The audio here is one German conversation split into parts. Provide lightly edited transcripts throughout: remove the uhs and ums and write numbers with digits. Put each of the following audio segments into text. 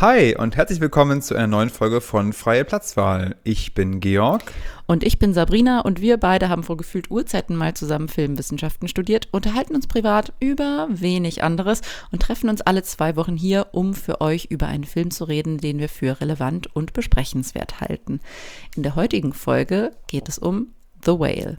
Hi und herzlich willkommen zu einer neuen Folge von Freie Platzwahl. Ich bin Georg. Und ich bin Sabrina und wir beide haben vor gefühlt Urzeiten mal zusammen Filmwissenschaften studiert, unterhalten uns privat über wenig anderes und treffen uns alle 2 Wochen hier, um für euch über einen Film zu reden, den wir für relevant und besprechenswert halten. In der heutigen Folge geht es um The Whale.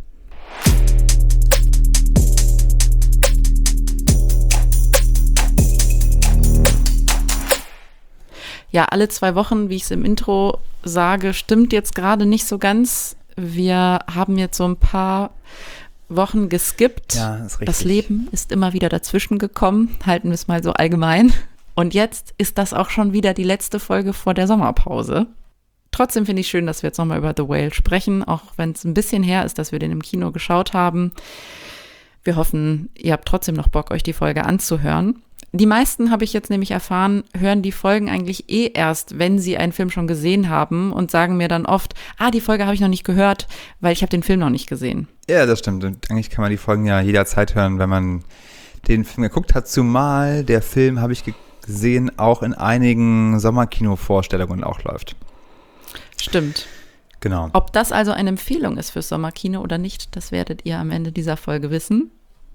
Ja, alle 2 Wochen, wie ich es im Intro sage, stimmt jetzt gerade nicht so ganz. Wir haben jetzt so ein paar Wochen geskippt. Ja, ist richtig. Das Leben ist immer wieder dazwischen gekommen, halten wir es mal so allgemein. Und jetzt ist das auch schon wieder die letzte Folge vor der Sommerpause. Trotzdem finde ich schön, dass wir jetzt nochmal über The Whale sprechen, auch wenn es ein bisschen her ist, dass wir den im Kino geschaut haben. Wir hoffen, ihr habt trotzdem noch Bock, euch die Folge anzuhören. Die meisten, habe ich jetzt nämlich erfahren, hören die Folgen eigentlich erst, wenn sie einen Film schon gesehen haben und sagen mir dann oft, die Folge habe ich noch nicht gehört, weil ich habe den Film noch nicht gesehen. Ja, das stimmt. Und eigentlich kann man die Folgen ja jederzeit hören, wenn man den Film geguckt hat. Zumal der Film, habe ich gesehen, auch in einigen Sommerkino-Vorstellungen auch läuft. Stimmt. Genau. Ob das also eine Empfehlung ist fürs Sommerkino oder nicht, das werdet ihr am Ende dieser Folge wissen.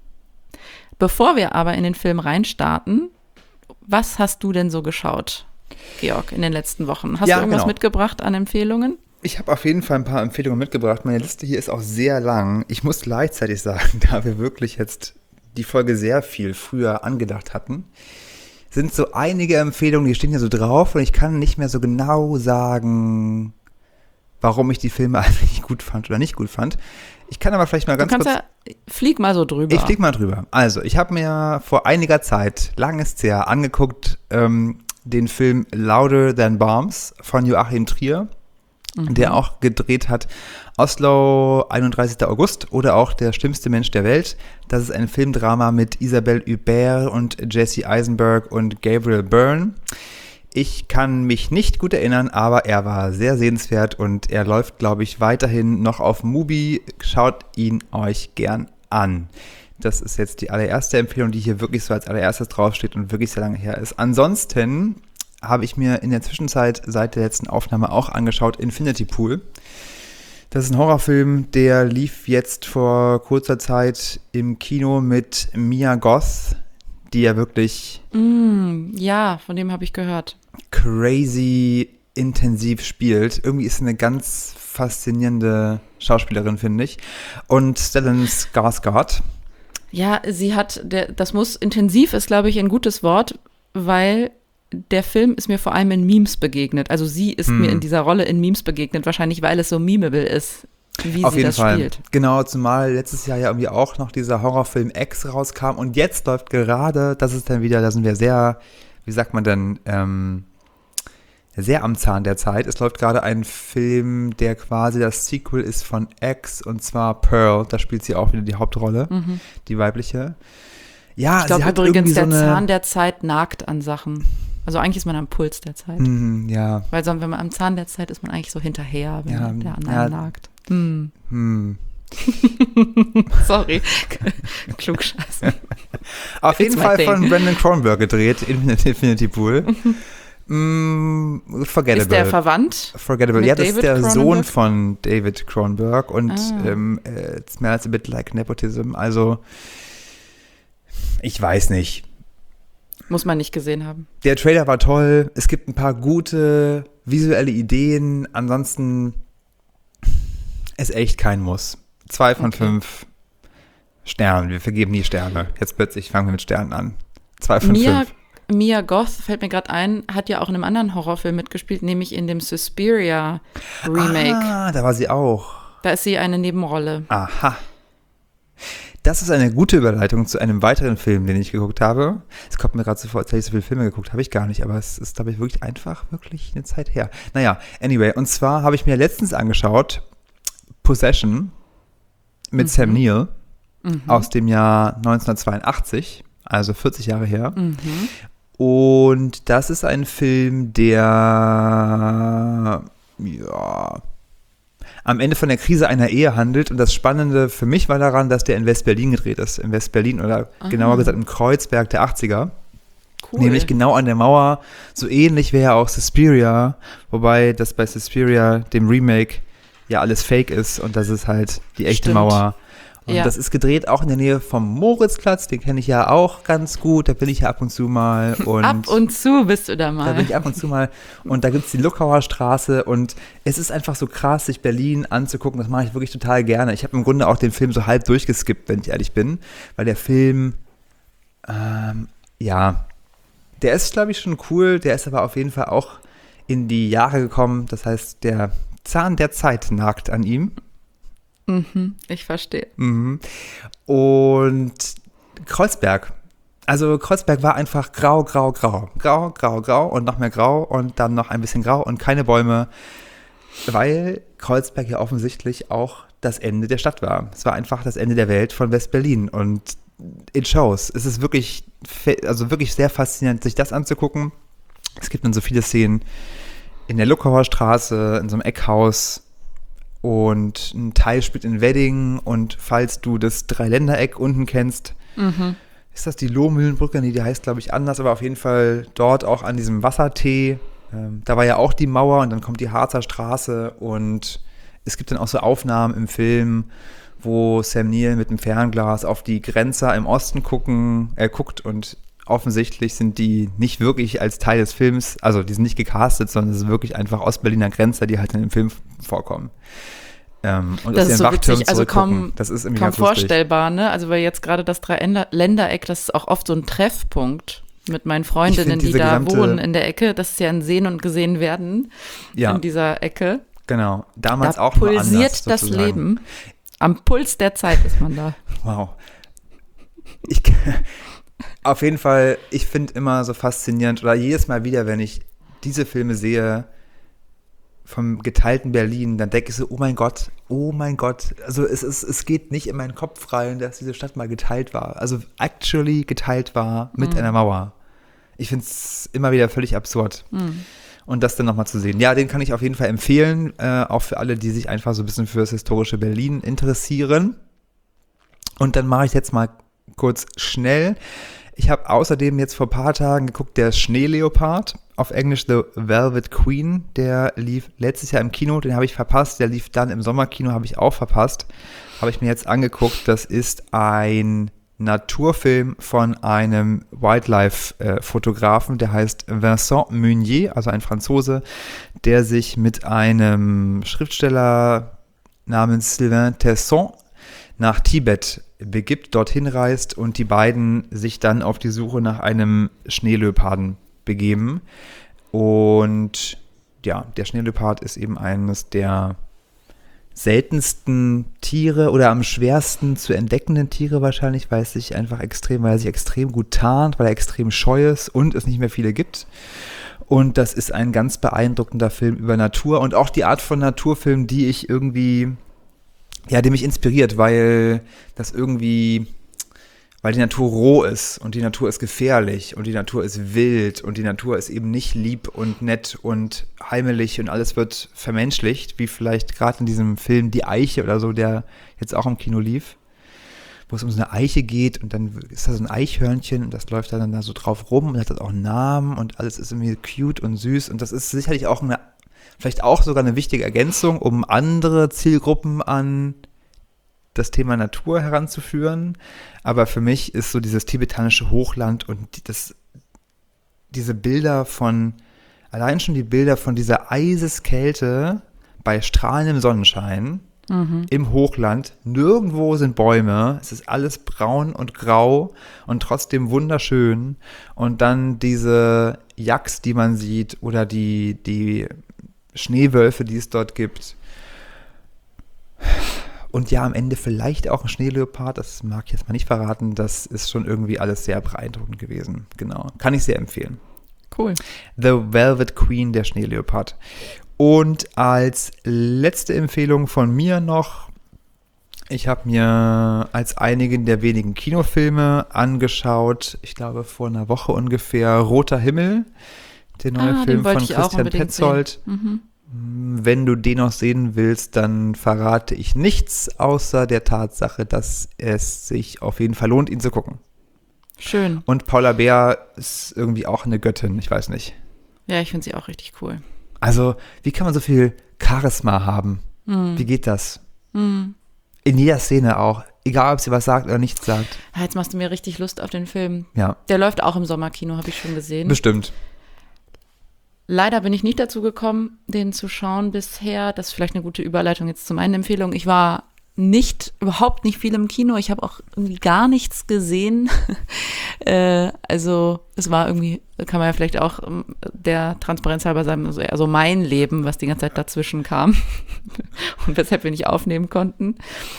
Bevor wir aber in den Film reinstarten, was hast du denn so geschaut, Georg, in den letzten Wochen? Hast du irgendwas mitgebracht an Empfehlungen? Ich habe auf jeden Fall ein paar Empfehlungen mitgebracht. Meine Liste hier ist auch sehr lang. Ich muss gleichzeitig sagen, da wir wirklich jetzt die Folge sehr viel früher angedacht hatten, sind so einige Empfehlungen, die stehen hier so drauf und ich kann nicht mehr so genau sagen, warum ich die Filme eigentlich gut fand oder nicht gut fand. Ich kann aber vielleicht mal ganz kurz... Flieg mal so drüber. Ich flieg mal drüber. Also, ich habe mir vor einiger Zeit, lang ist her, angeguckt, den Film Louder Than Bombs von Joachim Trier, der auch gedreht hat Oslo, 31. August oder auch Der schlimmste Mensch der Welt. Das ist ein Filmdrama mit Isabelle Huppert und Jesse Eisenberg und Gabriel Byrne. Ich kann mich nicht gut erinnern, aber er war sehr sehenswert und er läuft, glaube ich, weiterhin noch auf Mubi. Schaut ihn euch gern an. Das ist jetzt die allererste Empfehlung, die hier wirklich so als allererstes draufsteht und wirklich sehr lange her ist. Ansonsten habe ich mir in der Zwischenzeit seit der letzten Aufnahme auch angeschaut Infinity Pool. Das ist ein Horrorfilm, der lief jetzt vor kurzer Zeit im Kino mit Mia Goth, die ja wirklich ja, von dem habe ich gehört. Crazy intensiv spielt. Irgendwie ist sie eine ganz faszinierende Schauspielerin, finde ich. Und Stellan Skarsgård. Ja, sie hat, das muss intensiv ist, glaube ich, ein gutes Wort, weil der Film ist mir vor allem in Memes begegnet. Also sie ist mir in dieser Rolle in Memes begegnet, wahrscheinlich, weil es so memeable ist, wie auf sie jeden das Fall spielt. Genau, zumal letztes Jahr ja irgendwie auch noch dieser Horrorfilm X rauskam und jetzt läuft gerade, das ist dann wieder, da sind wir sehr, wie sagt man denn, sehr am Zahn der Zeit. Es läuft gerade ein Film, der quasi das Sequel ist von X, und zwar Pearl. Da spielt sie auch wieder die Hauptrolle, die weibliche. Ja, ich glaube sie hat übrigens, irgendwie der Zahn der Zeit nagt an Sachen. Also eigentlich ist man am Puls der Zeit. Ja. Weil sonst, wenn man am Zahn der Zeit ist, man eigentlich so hinterher, wenn der an einem nagt. Sorry, Klugscheiße. Auf jeden Fall von Brandon Cronenberg gedreht, Infinity Pool. Forgettable. Ist der verwandt? Forgettable. Ja, das ist der Cronenberg? Sohn von David Cronenberg und it's smells a bit like Nepotism. Also, ich weiß nicht. Muss man nicht gesehen haben. Der Trailer war toll. Es gibt ein paar gute visuelle Ideen. Ansonsten ist echt kein Muss. 2 von 5 Sternen. Wir vergeben nie Sterne. Jetzt plötzlich fangen wir mit Sternen an. 2 von 5. Mia Goth, fällt mir gerade ein, hat ja auch in einem anderen Horrorfilm mitgespielt, nämlich in dem Suspiria Remake. Da war sie auch. Da ist sie eine Nebenrolle. Aha. Das ist eine gute Überleitung zu einem weiteren Film, den ich geguckt habe. Es kommt mir gerade so vor, als hätte ich so viele Filme geguckt, habe ich gar nicht, aber es ist, glaube ich, wirklich eine Zeit her. Naja, anyway, und zwar habe ich mir letztens angeschaut Possession mit Sam Neill aus dem Jahr 1982, also 40 Jahre her. Und das ist ein Film, der am Ende von der Krise einer Ehe handelt. Und das Spannende für mich war daran, dass der in West-Berlin gedreht ist. In West-Berlin oder genauer gesagt im Kreuzberg der 80er. Cool. Nämlich genau an der Mauer. So ähnlich wäre auch Suspiria, wobei das bei Suspiria, dem Remake, ja alles fake ist und das ist halt die echte Stimmt. Mauer. Und Ja. das ist gedreht auch in der Nähe vom Moritzplatz, den kenne ich ja auch ganz gut, da bin ich ja ab und zu mal. Und Ab und zu bist du da mal. da bin ich ab und zu mal. Und da gibt es die Luckauer Straße und es ist einfach so krass, sich Berlin anzugucken. Das mache ich wirklich total gerne. Ich habe im Grunde auch den Film so halb durchgeskippt, wenn ich ehrlich bin, weil der Film, ja, der ist, glaube ich, schon cool. Der ist aber auf jeden Fall auch in die Jahre gekommen. Das heißt, der Zahn der Zeit nagt an ihm. Ich verstehe. Mhm. Und Kreuzberg. Also Kreuzberg war einfach grau, grau, grau. Grau, grau, grau und noch mehr grau und dann noch ein bisschen grau und keine Bäume, weil Kreuzberg ja offensichtlich auch das Ende der Stadt war. Es war einfach das Ende der Welt von West-Berlin und it shows. Es ist wirklich, also wirklich sehr faszinierend, sich das anzugucken. Es gibt dann so viele Szenen in der Luckauer Straße, in so einem Eckhaus, und ein Teil spielt in Wedding und falls du das Dreiländereck unten kennst, ist das die Lohmühlenbrücke? Nee, die heißt, glaube ich, anders, aber auf jeden Fall dort auch an diesem Wassertee. Da war ja auch die Mauer und dann kommt die Harzer Straße und es gibt dann auch so Aufnahmen im Film, wo Sam Neill mit dem Fernglas auf die Grenzer im Osten guckt und offensichtlich sind die nicht wirklich als Teil des Films, also die sind nicht gecastet, sondern es sind wirklich einfach Ostberliner Grenzer, die halt in dem Film vorkommen. Und Das ist so witzig, also das ist irgendwie kaum ganz lustig. vorstellbar, ne? Also weil jetzt gerade das Dreiländereck, das ist auch oft so ein Treffpunkt mit meinen Freundinnen, die da wohnen in der Ecke. Das ist ja ein Sehen und Gesehen werden in dieser Ecke. Genau, damals Da auch nur anders, pulsiert das sozusagen. Leben. Am Puls der Zeit ist man da. Wow. Auf jeden Fall, ich finde immer so faszinierend, oder jedes Mal wieder, wenn ich diese Filme sehe vom geteilten Berlin, dann denke ich so, oh mein Gott, also es geht nicht in meinen Kopf rein, dass diese Stadt mal geteilt war, also actually geteilt war mit einer Mauer. Ich finde es immer wieder völlig absurd. Und das dann nochmal zu sehen. Ja, den kann ich auf jeden Fall empfehlen, auch für alle, die sich einfach so ein bisschen für das historische Berlin interessieren. Und dann mache ich jetzt mal kurz schnell. Ich habe außerdem jetzt vor ein paar Tagen geguckt, der Schneeleopard, auf Englisch The Velvet Queen, der lief letztes Jahr im Kino, den habe ich verpasst, der lief dann im Sommerkino, habe ich auch verpasst, habe ich mir jetzt angeguckt, das ist ein Naturfilm von einem Wildlife-Fotografen, der heißt Vincent Meunier, also ein Franzose, der sich mit einem Schriftsteller namens Sylvain Tesson nach Tibet begibt, dorthin reist und die beiden sich dann auf die Suche nach einem Schneeleoparden begeben. Und ja, der Schneeleopard ist eben eines der seltensten Tiere oder am schwersten zu entdeckenden Tiere wahrscheinlich, weil er sich extrem gut tarnt, weil er extrem scheu ist und es nicht mehr viele gibt. Und das ist ein ganz beeindruckender Film über Natur und auch die Art von Naturfilm, die mich inspiriert, weil die Natur roh ist und die Natur ist gefährlich und die Natur ist wild und die Natur ist eben nicht lieb und nett und heimelig und alles wird vermenschlicht, wie vielleicht gerade in diesem Film Die Eiche oder so, der jetzt auch im Kino lief, wo es um so eine Eiche geht und dann ist da so ein Eichhörnchen und das läuft dann da so drauf rum und hat das auch einen Namen und alles ist irgendwie cute und süß und das ist sicherlich auch vielleicht auch sogar eine wichtige Ergänzung, um andere Zielgruppen an das Thema Natur heranzuführen. Aber für mich ist so dieses tibetanische Hochland und diese Bilder allein schon die Bilder von dieser Eiseskälte bei strahlendem Sonnenschein im Hochland, nirgendwo sind Bäume, es ist alles braun und grau und trotzdem wunderschön. Und dann diese Yaks, die man sieht oder die Schneewölfe, die es dort gibt. Und ja, am Ende vielleicht auch ein Schneeleopard, das mag ich jetzt mal nicht verraten, das ist schon irgendwie alles sehr beeindruckend gewesen. Genau, kann ich sehr empfehlen. Cool. The Velvet Queen, der Schneeleopard. Und als letzte Empfehlung von mir noch, ich habe mir als einigen der wenigen Kinofilme angeschaut, ich glaube vor einer Woche ungefähr, Roter Himmel, der neue Film von Christian Petzold. Wenn du den noch sehen willst, dann verrate ich nichts, außer der Tatsache, dass es sich auf jeden Fall lohnt, ihn zu gucken. Schön. Und Paula Beer ist irgendwie auch eine Göttin, ich weiß nicht. Ja, ich finde sie auch richtig cool. Also, wie kann man so viel Charisma haben? Wie geht das? In jeder Szene auch. Egal, ob sie was sagt oder nichts sagt. Jetzt machst du mir richtig Lust auf den Film. Ja. Der läuft auch im Sommerkino, habe ich schon gesehen. Bestimmt. Leider bin ich nicht dazu gekommen, den zu schauen bisher. Das ist vielleicht eine gute Überleitung jetzt zu meinen Empfehlungen. Ich war überhaupt nicht viel im Kino. Ich habe auch irgendwie gar nichts gesehen. Also es war irgendwie, kann man ja vielleicht auch der Transparenz halber sagen, also mein Leben, was die ganze Zeit dazwischen kam und weshalb wir nicht aufnehmen konnten.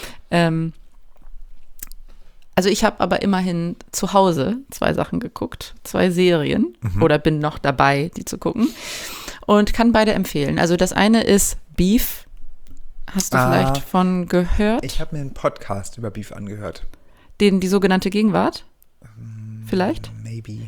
Also ich habe aber immerhin zu Hause 2 Sachen geguckt, 2 Serien oder bin noch dabei, die zu gucken und kann beide empfehlen. Also das eine ist Beef. Hast du vielleicht von gehört? Ich habe mir einen Podcast über Beef angehört. Die sogenannte Gegenwart? Vielleicht? Maybe.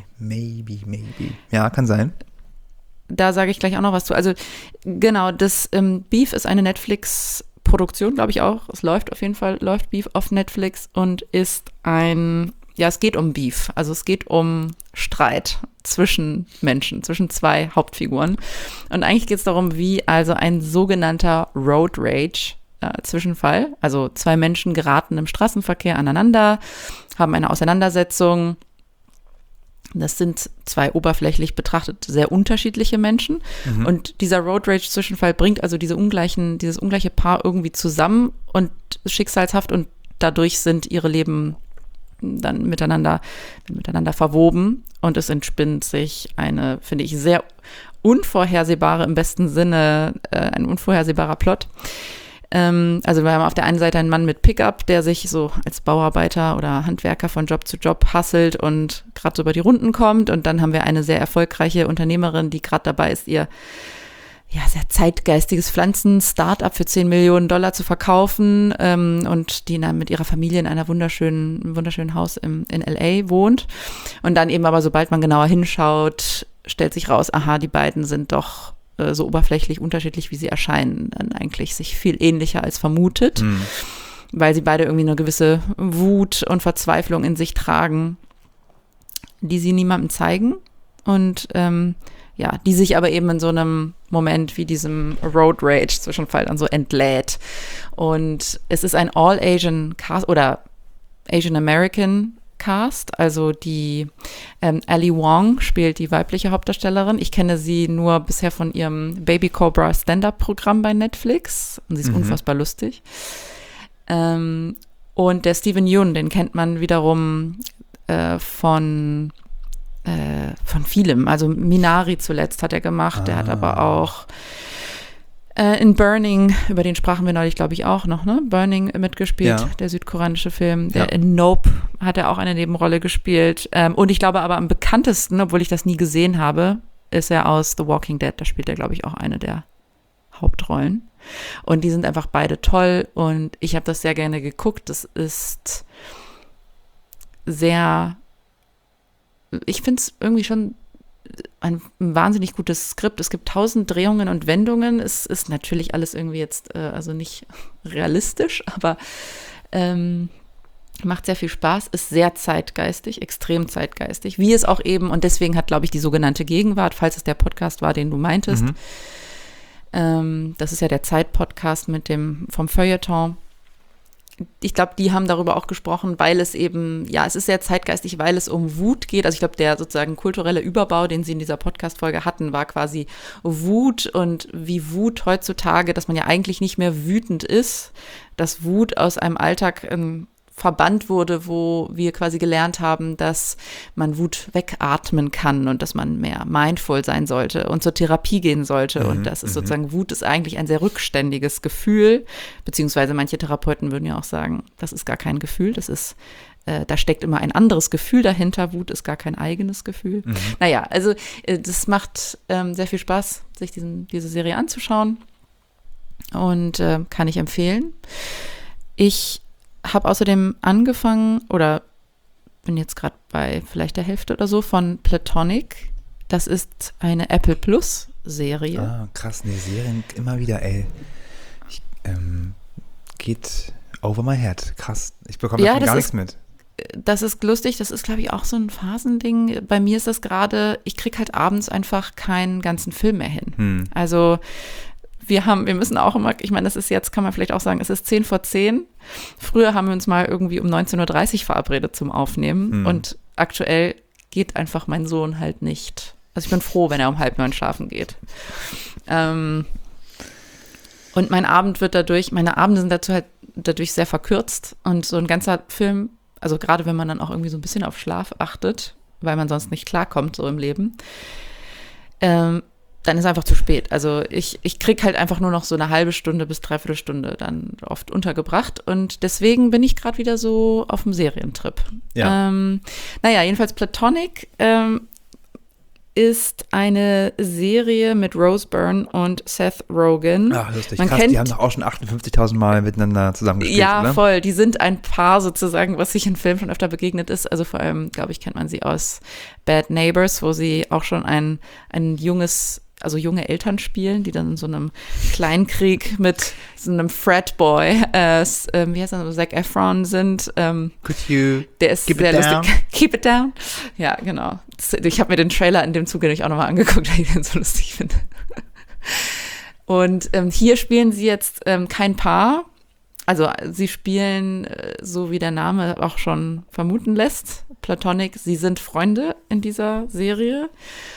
Ja, kann sein. Da sage ich gleich auch noch was zu. Also genau, das Beef ist eine Netflix-Produktion, glaube ich auch. Es läuft auf jeden Fall, läuft Beef auf Netflix und ist es geht um Beef. Also es geht um Streit zwischen Menschen, zwischen 2 Hauptfiguren. Und eigentlich geht es darum, wie also ein sogenannter Road Rage Zwischenfall, also 2 Menschen geraten im Straßenverkehr aneinander, haben eine Auseinandersetzung. Das sind 2 oberflächlich betrachtet sehr unterschiedliche Menschen. Und dieser Road Rage Zwischenfall bringt also dieses ungleiche Paar irgendwie zusammen und schicksalshaft und dadurch sind ihre Leben dann miteinander verwoben und es entspinnt sich eine, finde ich, sehr unvorhersehbare, im besten Sinne, ein unvorhersehbarer Plot. Also wir haben auf der einen Seite einen Mann mit Pickup, der sich so als Bauarbeiter oder Handwerker von Job zu Job hustelt und gerade so über die Runden kommt. Und dann haben wir eine sehr erfolgreiche Unternehmerin, die gerade dabei ist, ihr sehr zeitgeistiges Pflanzen-Startup für $10 Millionen zu verkaufen und die dann mit ihrer Familie in einem wunderschönen Haus in L.A. wohnt. Und dann eben aber, sobald man genauer hinschaut, stellt sich raus, aha, die beiden sind doch so oberflächlich unterschiedlich, wie sie erscheinen, dann eigentlich sich viel ähnlicher als vermutet, weil sie beide irgendwie eine gewisse Wut und Verzweiflung in sich tragen, die sie niemandem zeigen und die sich aber eben in so einem Moment wie diesem Road Rage Zwischenfall dann so entlädt. Und es ist ein All-Asian Cast oder Asian American Cast, also die Ali Wong spielt die weibliche Hauptdarstellerin. Ich kenne sie nur bisher von ihrem Baby Cobra Stand-Up-Programm bei Netflix und sie ist unfassbar lustig. Und der Steven Yeun, den kennt man wiederum von vielem. Also Minari zuletzt hat er gemacht. Der hat aber auch in Burning, über den sprachen wir neulich, glaube ich, auch noch, ne? Burning mitgespielt, der südkoreanische Film. In Nope hat er auch eine Nebenrolle gespielt. Und ich glaube aber am bekanntesten, obwohl ich das nie gesehen habe, ist er aus The Walking Dead. Da spielt er, glaube ich, auch eine der Hauptrollen. Und die sind einfach beide toll. Und ich habe das sehr gerne geguckt. Das ist sehr... Ich finde es irgendwie schon ein wahnsinnig gutes Skript. Es gibt 1000 Drehungen und Wendungen. Es ist natürlich alles irgendwie jetzt also nicht realistisch, aber macht sehr viel Spaß, ist sehr zeitgeistig, extrem zeitgeistig, wie es auch eben, und deswegen hat, glaube ich, die sogenannte Gegenwart, falls es der Podcast war, den du meintest, das ist ja der Zeit-Podcast vom Feuilleton. Ich glaube, die haben darüber auch gesprochen, weil es eben, es ist sehr zeitgeistig, weil es um Wut geht. Also ich glaube, der sozusagen kulturelle Überbau, den sie in dieser Podcast-Folge hatten, war quasi Wut und wie Wut heutzutage, dass man ja eigentlich nicht mehr wütend ist, dass Wut aus einem Alltag verbannt wurde, wo wir quasi gelernt haben, dass man Wut wegatmen kann und dass man mehr mindful sein sollte und zur Therapie gehen sollte. Und das ist sozusagen, Wut ist eigentlich ein sehr rückständiges Gefühl, beziehungsweise manche Therapeuten würden ja auch sagen, das ist gar kein Gefühl, das ist, da steckt immer ein anderes Gefühl dahinter, Wut ist gar kein eigenes Gefühl. Naja, also das macht sehr viel Spaß, sich diese Serie anzuschauen und kann ich empfehlen. Ich habe außerdem angefangen oder bin jetzt gerade bei vielleicht der Hälfte oder so von Platonic. Das ist eine Apple Plus Serie. Ah, krass, die Serien immer wieder, ey. Geht over my head. Krass, ich bekomme davon gar nichts mit. das ist lustig, das ist, glaube ich, auch so ein Phasending. Bei mir ist das gerade, ich kriege halt abends einfach keinen ganzen Film mehr hin. Also wir müssen auch immer, ich meine, das ist jetzt, kann man vielleicht auch sagen, es ist 10:10. Früher haben wir uns mal irgendwie um 19:30 Uhr verabredet zum Aufnehmen und aktuell geht einfach mein Sohn halt nicht. Also ich bin froh, wenn er um 8:30 schlafen geht. Und meine Abende sind dadurch sehr verkürzt und so ein ganzer Film, also gerade wenn man dann auch irgendwie so ein bisschen auf Schlaf achtet, weil man sonst nicht klarkommt so im Leben, dann ist einfach zu spät. Also ich kriege halt einfach nur noch so eine halbe Stunde bis 3/4 Stunde dann oft untergebracht und deswegen bin ich gerade wieder so auf dem Serientrip. Ja. Jedenfalls Platonic ist eine Serie mit Rose Byrne und Seth Rogen. Ach, lustig. Krass, die haben doch auch schon 58.000 Mal miteinander zusammengespielt, ja, oder? voll. Die sind ein Paar sozusagen, was sich in Filmen schon öfter begegnet ist. Also vor allem, glaube ich, kennt man sie aus Bad Neighbors, wo sie auch schon ein junge Eltern spielen, die dann in so einem Kleinkrieg mit so einem Fratboy, wie heißt er, Zac Efron sind. Could you der ist keep sehr it down? lustig. Keep it down. Ja, genau. Ich habe mir den Trailer in dem Zuge nämlich auch nochmal angeguckt, weil ich den so lustig finde. Und hier spielen sie jetzt kein Paar. Also sie spielen, so wie der Name auch schon vermuten lässt, Platonic, sie sind Freunde in dieser Serie.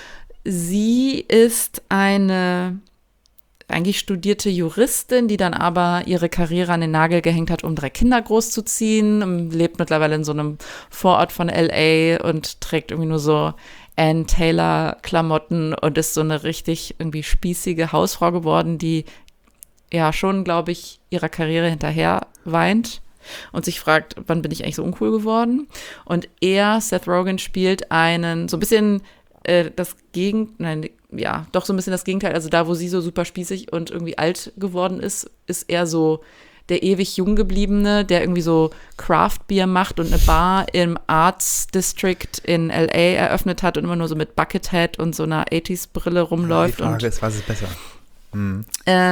Sie ist eine eigentlich studierte Juristin, die dann aber ihre Karriere an den Nagel gehängt hat, um 3 Kinder großzuziehen, lebt mittlerweile in so einem Vorort von L.A. und trägt irgendwie nur so Ann Taylor-Klamotten und ist so eine richtig irgendwie spießige Hausfrau geworden, die ja schon, glaube ich, ihrer Karriere hinterher weint und sich fragt, wann bin ich eigentlich so uncool geworden? Und Seth Rogen, spielt einen so ein bisschen so ein bisschen das Gegenteil. Also da, wo sie so super spießig und irgendwie alt geworden ist, ist er so der ewig jung gebliebene, der irgendwie so Craft Beer macht und eine Bar im Arts District in L.A. eröffnet hat und immer nur so mit Buckethead und so einer 80s-Brille rumläuft. Die Frage ist, was ist besser? Im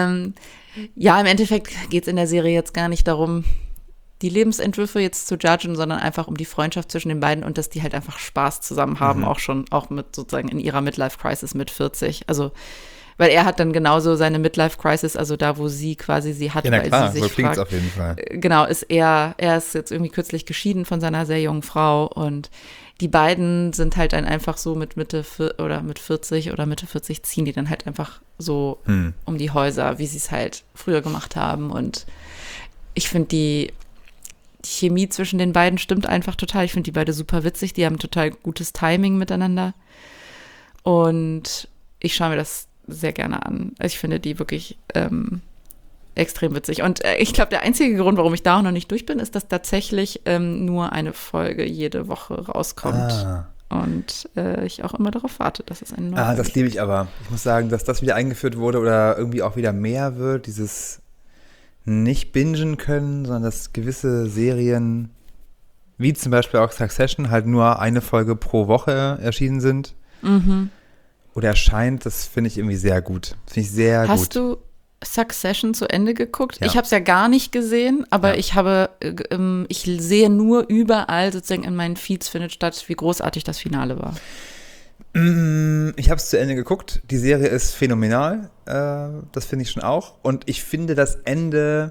Endeffekt geht es in der Serie jetzt gar nicht darum, die Lebensentwürfe jetzt zu judgen, sondern einfach um die Freundschaft zwischen den beiden und dass die halt einfach Spaß zusammen haben, auch mit sozusagen in ihrer Midlife-Crisis mit 40. Also, weil er hat dann genauso seine Midlife-Crisis, also da, wo sie quasi sie hat, Ja, na weil klar, sie sich so klingt's fragt. auf jeden Fall. Genau, er ist jetzt irgendwie kürzlich geschieden von seiner sehr jungen Frau und die beiden sind halt dann einfach so mit Mitte 40 oder Mitte 40 ziehen die dann halt einfach so um die Häuser, wie sie es halt früher gemacht haben und ich finde die Chemie zwischen den beiden stimmt einfach total. Ich finde die beide super witzig. Die haben total gutes Timing miteinander. Und ich schaue mir das sehr gerne an. Also ich finde die wirklich extrem witzig. Und ich glaube, der einzige Grund, warum ich da auch noch nicht durch bin, ist, dass tatsächlich nur eine Folge jede Woche rauskommt. Und ich auch immer darauf warte, dass es eine neue Folge das liebe ich aber. Ich muss sagen, dass das wieder eingeführt wurde oder irgendwie auch wieder mehr wird, dieses nicht bingen können, sondern dass gewisse Serien, wie zum Beispiel auch Succession, halt nur eine Folge pro Woche erschienen sind. Oder erscheint, das finde ich irgendwie sehr gut. Finde ich sehr gut. Hast du Succession zu Ende geguckt? Ja. Ich habe es ja gar nicht gesehen, aber ich sehe nur überall sozusagen in meinen Feeds findet statt, wie großartig das Finale war. Ich habe es zu Ende geguckt. Die Serie ist phänomenal. Das finde ich schon auch. Und ich finde das Ende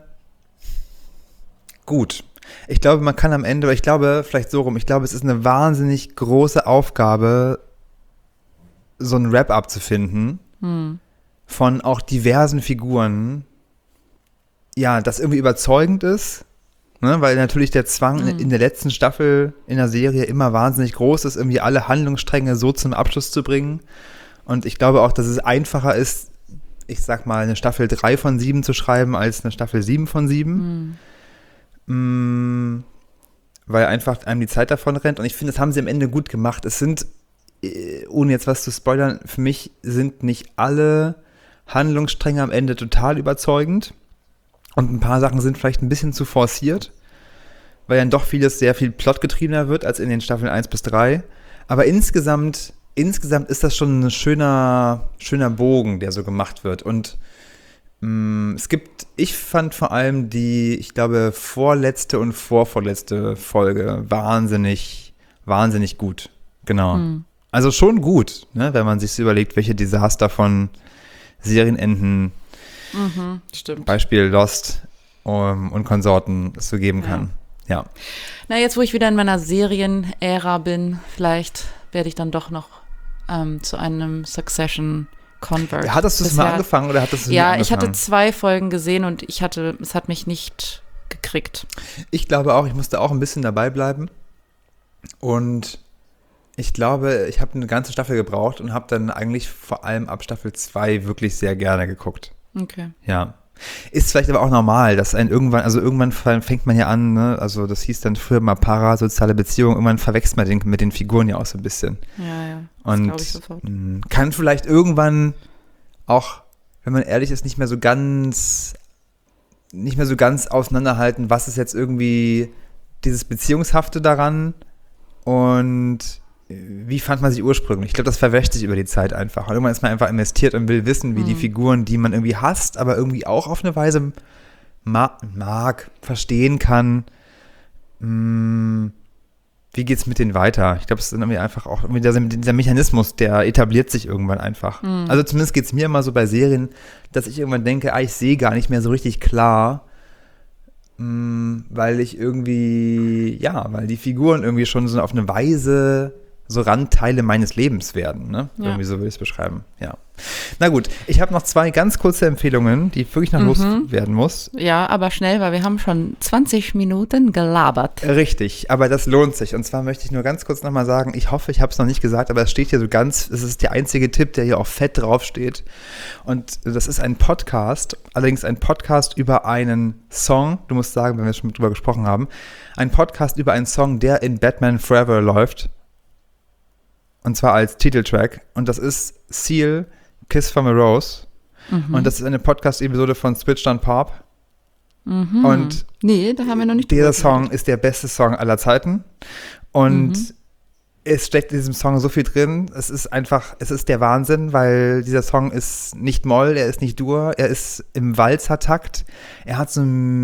gut. Ich glaube, man kann am Ende, ich glaube, vielleicht so rum, ich glaube, es ist eine wahnsinnig große Aufgabe, so ein Wrap-up zu finden von auch diversen Figuren. Ja, das irgendwie überzeugend ist. Ne, weil natürlich der Zwang in der letzten Staffel in der Serie immer wahnsinnig groß ist, irgendwie alle Handlungsstränge so zum Abschluss zu bringen. Und ich glaube auch, dass es einfacher ist, ich sag mal, eine Staffel 3 von 7 zu schreiben, als eine Staffel 7 von 7. Weil einfach einem die Zeit davon rennt. Und ich finde, das haben sie am Ende gut gemacht. Es sind, ohne jetzt was zu spoilern, für mich sind nicht alle Handlungsstränge am Ende total überzeugend. Und ein paar Sachen sind vielleicht ein bisschen zu forciert, weil dann doch vieles sehr viel plotgetriebener wird als in den Staffeln 1 bis 3. Aber insgesamt ist das schon ein schöner Bogen, der so gemacht wird. Und Ich fand vor allem ich glaube, vorletzte und vorvorletzte Folge wahnsinnig, wahnsinnig gut. Genau. Also schon gut, ne, wenn man sich überlegt, welche Desaster von Serienenden, Stimmt. Beispiel Lost und Konsorten es so geben kann. Ja. Na, jetzt, wo ich wieder in meiner Serienära bin, vielleicht werde ich dann doch noch zu einem Succession Convert. Hattest du es mal angefangen oder hattest du es Ja, ich hatte 2 Folgen gesehen und es hat mich nicht gekriegt. Ich glaube auch, ich musste auch ein bisschen dabei bleiben. Und ich glaube, ich habe eine ganze Staffel gebraucht und habe dann eigentlich vor allem ab Staffel 2 wirklich sehr gerne geguckt. Okay. Ja. Ist vielleicht aber auch normal, dass irgendwann fängt man ja an, ne? Also das hieß dann früher mal parasoziale Beziehungen, irgendwann verwechselt man mit den Figuren ja auch so ein bisschen. Ja, das glaube ich sofort. Und kann vielleicht irgendwann auch, wenn man ehrlich ist, nicht mehr so ganz auseinanderhalten, was ist jetzt irgendwie dieses Beziehungshafte daran und wie fand man sich ursprünglich? Ich glaube, das verwäscht sich über die Zeit einfach. Und irgendwann ist man einfach investiert und will wissen, wie die Figuren, die man irgendwie hasst, aber irgendwie auch auf eine Weise mag, verstehen kann. Wie geht's mit denen weiter? Ich glaube, es ist dann irgendwie einfach auch irgendwie dieser Mechanismus, der etabliert sich irgendwann einfach. Also zumindest geht's mir immer so bei Serien, dass ich irgendwann denke, ich sehe gar nicht mehr so richtig klar, weil weil die Figuren irgendwie schon so auf eine Weise so Randteile meines Lebens werden, ne? Ja. Irgendwie so will ich es beschreiben, ja. Na gut, ich habe noch 2 ganz kurze Empfehlungen, die ich wirklich noch loswerden muss. Ja, aber schnell, weil wir haben schon 20 Minuten gelabert. Richtig, aber das lohnt sich. Und zwar möchte ich nur ganz kurz nochmal sagen, ich hoffe, ich habe es noch nicht gesagt, aber es steht hier es ist der einzige Tipp, der hier auch fett draufsteht. Und das ist ein Podcast, allerdings ein Podcast über einen Song, du musst sagen, wenn wir schon drüber gesprochen haben, ein Podcast über einen Song, der in Batman Forever läuft. Und zwar als Titeltrack. Und das ist Seal, Kiss from a Rose. Und das ist eine Podcast-Episode von Switched on Pop. Und nee, da haben wir noch nicht dieser Song ist der beste Song aller Zeiten. Und es steckt in diesem Song so viel drin. Es ist der Wahnsinn, weil dieser Song ist nicht Moll, er ist nicht Dur, er ist im Walzertakt. Er hat so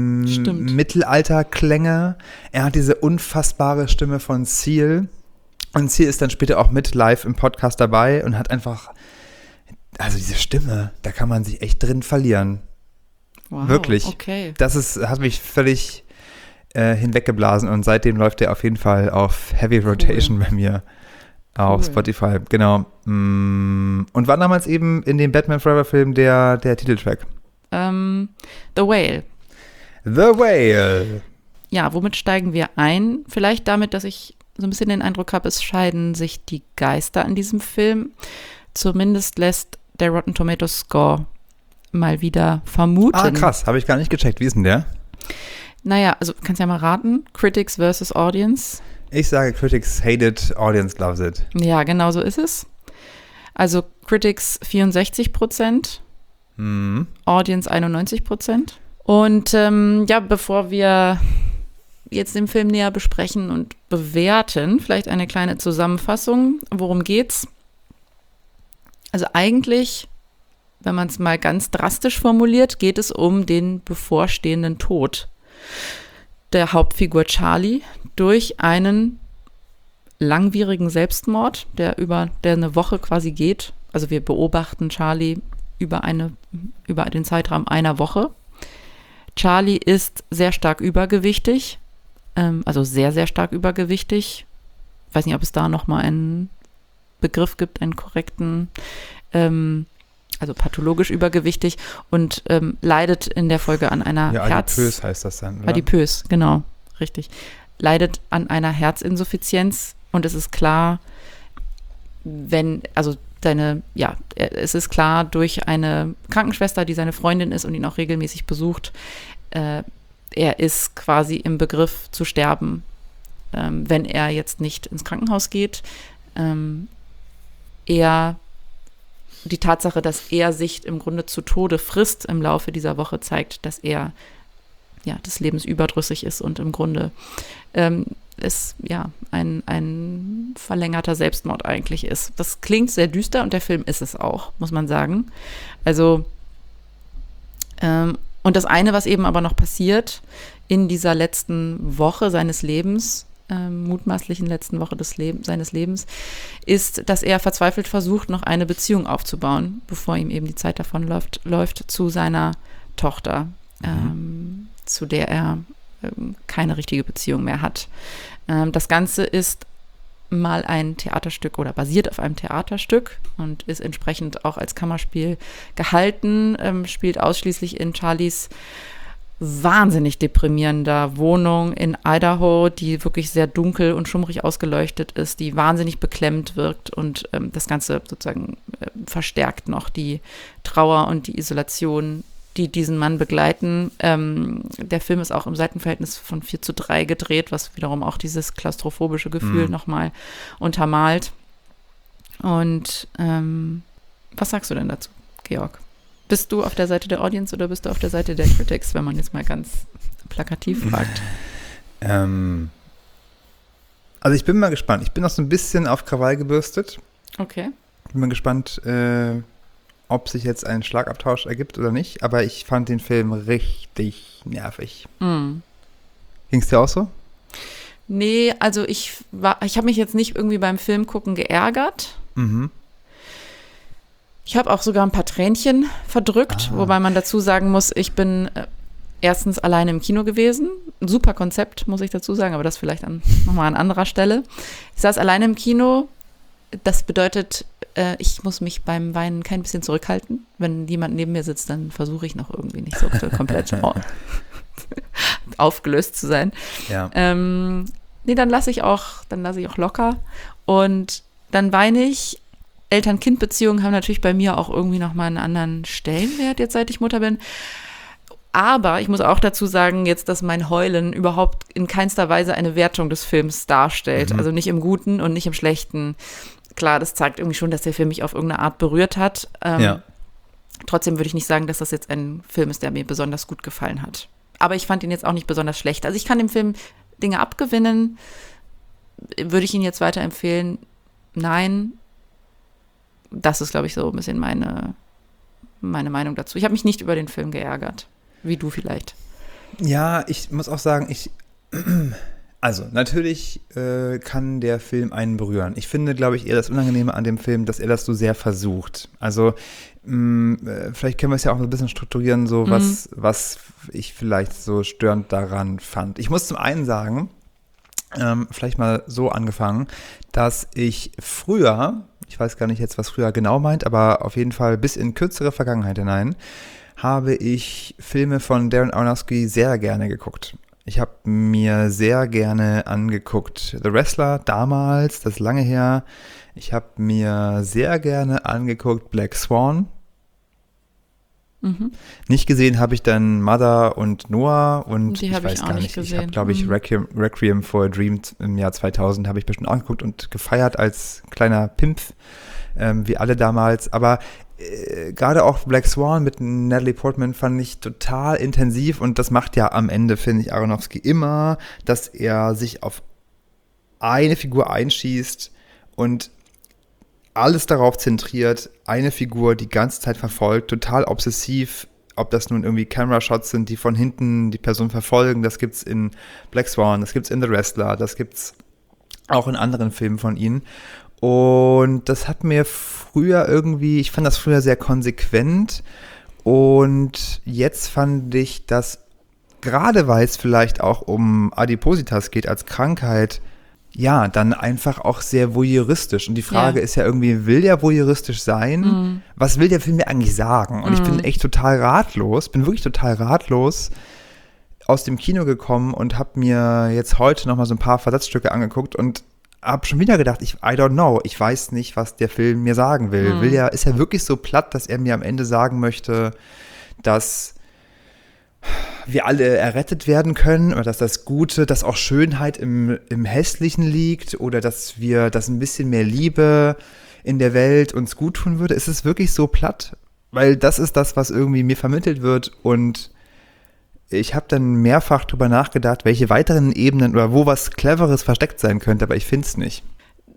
Mittelalterklänge. Er hat diese unfassbare Stimme von Seal. Und Seal ist dann später auch mit live im Podcast dabei und hat einfach, also diese Stimme, da kann man sich echt drin verlieren. Wow, wirklich. Okay. Hat mich völlig hinweggeblasen und seitdem läuft er auf jeden Fall auf Heavy Rotation bei mir auf Spotify. Genau. Und war damals eben in dem Batman Forever Film der Titeltrack. The Whale. The Whale. Ja, womit steigen wir ein? Vielleicht damit, dass ich so ein bisschen den Eindruck habe, es scheiden sich die Geister an diesem Film. Zumindest lässt der Rotten Tomatoes Score mal wieder vermuten. Ah, krass, habe ich gar nicht gecheckt. Wie ist denn der? Naja, also kannst ja mal raten. Critics versus Audience. Ich sage Critics hate it, Audience loves it. Ja, genau so ist es. Also Critics 64%, Audience 91%. Und bevor wir jetzt den Film näher besprechen und bewerten, vielleicht eine kleine Zusammenfassung. Worum geht's? Also eigentlich, wenn man es mal ganz drastisch formuliert, geht es um den bevorstehenden Tod der Hauptfigur Charlie durch einen langwierigen Selbstmord, der eine Woche quasi geht. Also wir beobachten Charlie über den Zeitraum einer Woche. Charlie ist sehr stark übergewichtig, also sehr, sehr stark übergewichtig. Ich weiß nicht, ob es da nochmal einen Begriff gibt, einen korrekten, also pathologisch übergewichtig und leidet in der Folge an einer adipös heißt das dann, oder? Adipös, genau, richtig. Leidet an einer Herzinsuffizienz und es ist klar, es ist klar durch eine Krankenschwester, die seine Freundin ist und ihn auch regelmäßig besucht, er ist quasi im Begriff zu sterben, wenn er jetzt nicht ins Krankenhaus geht. Die Tatsache, dass er sich im Grunde zu Tode frisst im Laufe dieser Woche, zeigt, dass er des Lebens überdrüssig ist und im Grunde es ein verlängerter Selbstmord eigentlich ist. Das klingt sehr düster und der Film ist es auch, muss man sagen. Also Und das eine, was eben aber noch passiert in dieser letzten Woche seines Lebens, mutmaßlichen letzten Woche seines Lebens, ist, dass er verzweifelt versucht, noch eine Beziehung aufzubauen, bevor ihm eben die Zeit davon läuft zu seiner Tochter, zu der er keine richtige Beziehung mehr hat. Das Ganze ist mal ein Theaterstück oder basiert auf einem Theaterstück und ist entsprechend auch als Kammerspiel gehalten, spielt ausschließlich in Charlies wahnsinnig deprimierender Wohnung in Idaho, die wirklich sehr dunkel und schummrig ausgeleuchtet ist, die wahnsinnig beklemmt wirkt und das Ganze sozusagen verstärkt noch die Trauer und die Isolation, die diesen Mann begleiten. Der Film ist auch im Seitenverhältnis von 4:3 gedreht, was wiederum auch dieses klaustrophobische Gefühl nochmal untermalt. Und was sagst du denn dazu, Georg? Bist du auf der Seite der Audience oder bist du auf der Seite der Critics, wenn man jetzt mal ganz plakativ fragt? Also ich bin mal gespannt. Ich bin noch so ein bisschen auf Krawall gebürstet. Okay. Ich bin mal gespannt, ob sich jetzt ein Schlagabtausch ergibt oder nicht. Aber ich fand den Film richtig nervig. Ging es dir auch so? Nee, also ich habe mich jetzt nicht irgendwie beim Film gucken geärgert. Ich habe auch sogar ein paar Tränchen verdrückt, wobei man dazu sagen muss, ich bin erstens alleine im Kino gewesen. Ein super Konzept, muss ich dazu sagen, aber das vielleicht nochmal an anderer Stelle. Ich saß alleine im Kino. Das bedeutet, ich muss mich beim Weinen kein bisschen zurückhalten. Wenn jemand neben mir sitzt, dann versuche ich noch irgendwie nicht so komplett aufgelöst zu sein. Ja. Nee, dann lasse ich auch locker. Und dann weine ich. Eltern-Kind-Beziehungen haben natürlich bei mir auch irgendwie nochmal einen anderen Stellenwert, jetzt seit ich Mutter bin. Aber ich muss auch dazu sagen, jetzt, dass mein Heulen überhaupt in keinster Weise eine Wertung des Films darstellt. Also nicht im Guten und nicht im Schlechten. Klar, das zeigt irgendwie schon, dass der Film mich auf irgendeine Art berührt hat. Trotzdem würde ich nicht sagen, dass das jetzt ein Film ist, der mir besonders gut gefallen hat. Aber ich fand ihn jetzt auch nicht besonders schlecht. Also ich kann dem Film Dinge abgewinnen. Würde ich ihn jetzt weiterempfehlen? Nein. Das ist, glaube ich, so ein bisschen meine Meinung dazu. Ich habe mich nicht über den Film geärgert, wie du vielleicht. Ja, ich muss auch sagen, also natürlich kann der Film einen berühren. Ich finde, glaube ich, eher das Unangenehme an dem Film, dass er das so sehr versucht. Also vielleicht können wir es ja auch ein bisschen strukturieren, so was ich vielleicht so störend daran fand. Ich muss zum einen sagen, vielleicht mal so angefangen, dass ich früher, ich weiß gar nicht jetzt, was früher genau meint, aber auf jeden Fall bis in kürzere Vergangenheit hinein, habe ich Filme von Darren Aronofsky sehr gerne geguckt. Ich habe mir sehr gerne angeguckt The Wrestler damals, das ist lange her. Ich habe mir sehr gerne angeguckt Black Swan. Nicht gesehen habe ich dann Mother und Noah und die ich weiß gar nicht, ich habe, glaube ich, Requiem for a Dream im Jahr 2000 habe ich bestimmt auch geguckt und gefeiert als kleiner Pimp, wie alle damals, aber gerade auch Black Swan mit Natalie Portman fand ich total intensiv und das macht ja am Ende, finde ich, Aronofsky immer, dass er sich auf eine Figur einschießt und alles darauf zentriert, eine Figur die ganze Zeit verfolgt, total obsessiv, ob das nun irgendwie Camera-Shots sind, die von hinten die Person verfolgen, das gibt's in Black Swan, das gibt's in The Wrestler, das gibt's auch in anderen Filmen von ihm. Und das hat mir früher irgendwie, ich fand das früher sehr konsequent und jetzt fand ich das, gerade weil es vielleicht auch um Adipositas geht als Krankheit, ja, dann einfach auch sehr voyeuristisch. Und die Frage ist ja irgendwie, will der voyeuristisch sein? Was will der Film mir eigentlich sagen? Und ich bin echt total ratlos, bin wirklich total ratlos aus dem Kino gekommen und habe mir jetzt heute nochmal so ein paar Versatzstücke angeguckt und habe schon wieder gedacht, I don't know, ich weiß nicht, was der Film mir sagen will. Ist er wirklich so platt, dass er mir am Ende sagen möchte, dass wir alle errettet werden können oder dass das Gute, dass auch Schönheit im Hässlichen liegt oder dass ein bisschen mehr Liebe in der Welt uns gut tun würde? Ist es wirklich so platt? Weil das ist das, was irgendwie mir vermittelt wird und ich habe dann mehrfach drüber nachgedacht, welche weiteren Ebenen oder wo was Cleveres versteckt sein könnte, aber ich finde es nicht.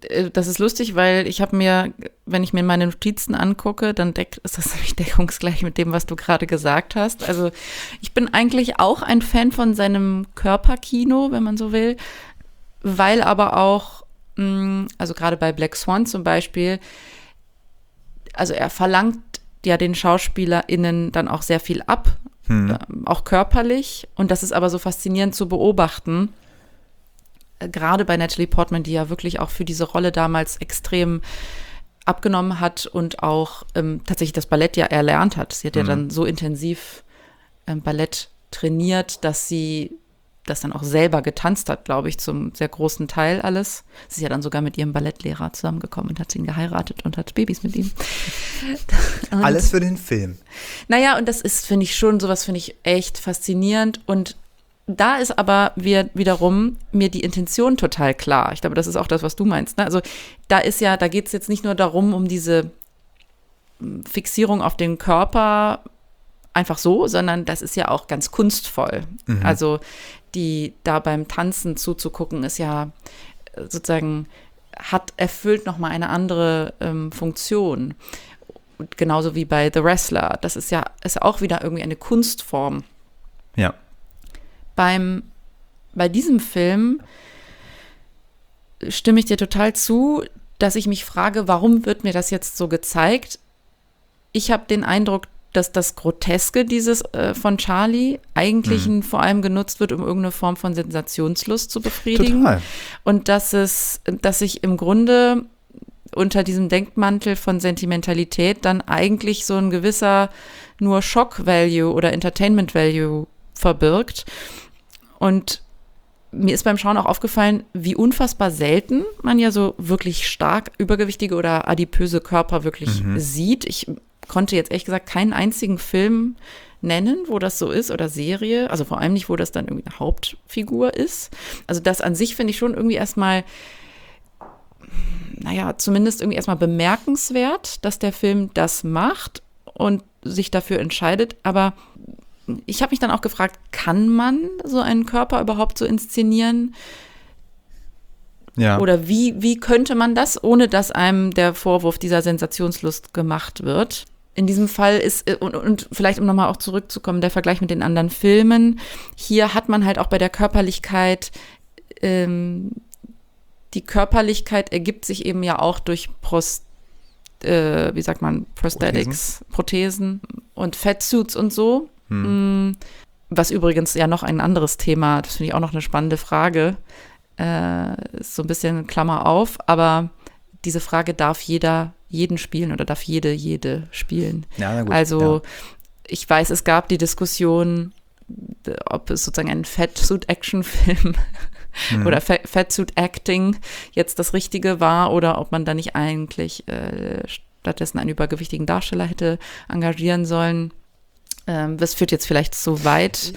das ist lustig, weil ich habe mir, wenn ich mir meine Notizen angucke, dann ist das nämlich deckungsgleich mit dem, was du gerade gesagt hast. Also ich bin eigentlich auch ein Fan von seinem Körperkino, wenn man so will, weil aber auch, also gerade bei Black Swan zum Beispiel, also er verlangt ja den SchauspielerInnen dann auch sehr viel ab, auch körperlich. Und das ist aber so faszinierend zu beobachten. Gerade bei Natalie Portman, die ja wirklich auch für diese Rolle damals extrem abgenommen hat und auch tatsächlich das Ballett ja erlernt hat. Sie hat ja dann so intensiv Ballett trainiert, dass sie das dann auch selber getanzt hat, glaube ich, zum sehr großen Teil alles. Sie ist ja dann sogar mit ihrem Ballettlehrer zusammengekommen und hat ihn geheiratet und hat Babys mit ihm. Und alles für den Film. Naja, und das ist, finde ich schon, sowas finde ich echt faszinierend. Und da ist aber wiederum mir die Intention total klar. Ich glaube, das ist auch das, was du meinst. Ne? Also da geht es jetzt nicht nur darum, um diese Fixierung auf den Körper einfach so, sondern das ist ja auch ganz kunstvoll. Also da beim Tanzen zuzugucken, ist ja sozusagen, erfüllt nochmal eine andere Funktion. Und genauso wie bei The Wrestler. Das ist auch wieder irgendwie eine Kunstform. Ja. Bei diesem Film stimme ich dir total zu, dass ich mich frage, warum wird mir das jetzt so gezeigt? Ich habe den Eindruck, dass das Groteske von Charlie eigentlich vor allem genutzt wird, um irgendeine Form von Sensationslust zu befriedigen. Total. Und dass sich im Grunde unter diesem Denkmantel von Sentimentalität dann eigentlich so ein gewisser nur Shock-Value oder Entertainment-Value verbirgt. Und mir ist beim Schauen auch aufgefallen, wie unfassbar selten man ja so wirklich stark übergewichtige oder adipöse Körper wirklich sieht. Ich konnte jetzt ehrlich gesagt keinen einzigen Film nennen, wo das so ist oder Serie, also vor allem nicht, wo das dann irgendwie eine Hauptfigur ist. Also das an sich finde ich schon irgendwie erstmal, zumindest irgendwie erstmal bemerkenswert, dass der Film das macht und sich dafür entscheidet, aber ich habe mich dann auch gefragt, kann man so einen Körper überhaupt so inszenieren? Ja. Oder wie könnte man das, ohne dass einem der Vorwurf dieser Sensationslust gemacht wird? In diesem Fall ist, und vielleicht um nochmal auch zurückzukommen, der Vergleich mit den anderen Filmen, hier hat man halt auch bei der Körperlichkeit, die Körperlichkeit ergibt sich eben ja auch durch Prosthetics, Prothesen und Fatsuits und so. Was übrigens ja noch ein anderes Thema, das finde ich auch noch eine spannende Frage, ist so ein bisschen Klammer auf, aber diese Frage, darf jeden spielen oder darf jede spielen? Ja, na gut, also ich weiß, es gab die Diskussion, ob es sozusagen ein Fatsuit-Action-Film oder Fatsuit-Acting jetzt das Richtige war oder ob man da nicht eigentlich stattdessen einen übergewichtigen Darsteller hätte engagieren sollen. Das führt jetzt vielleicht zu weit.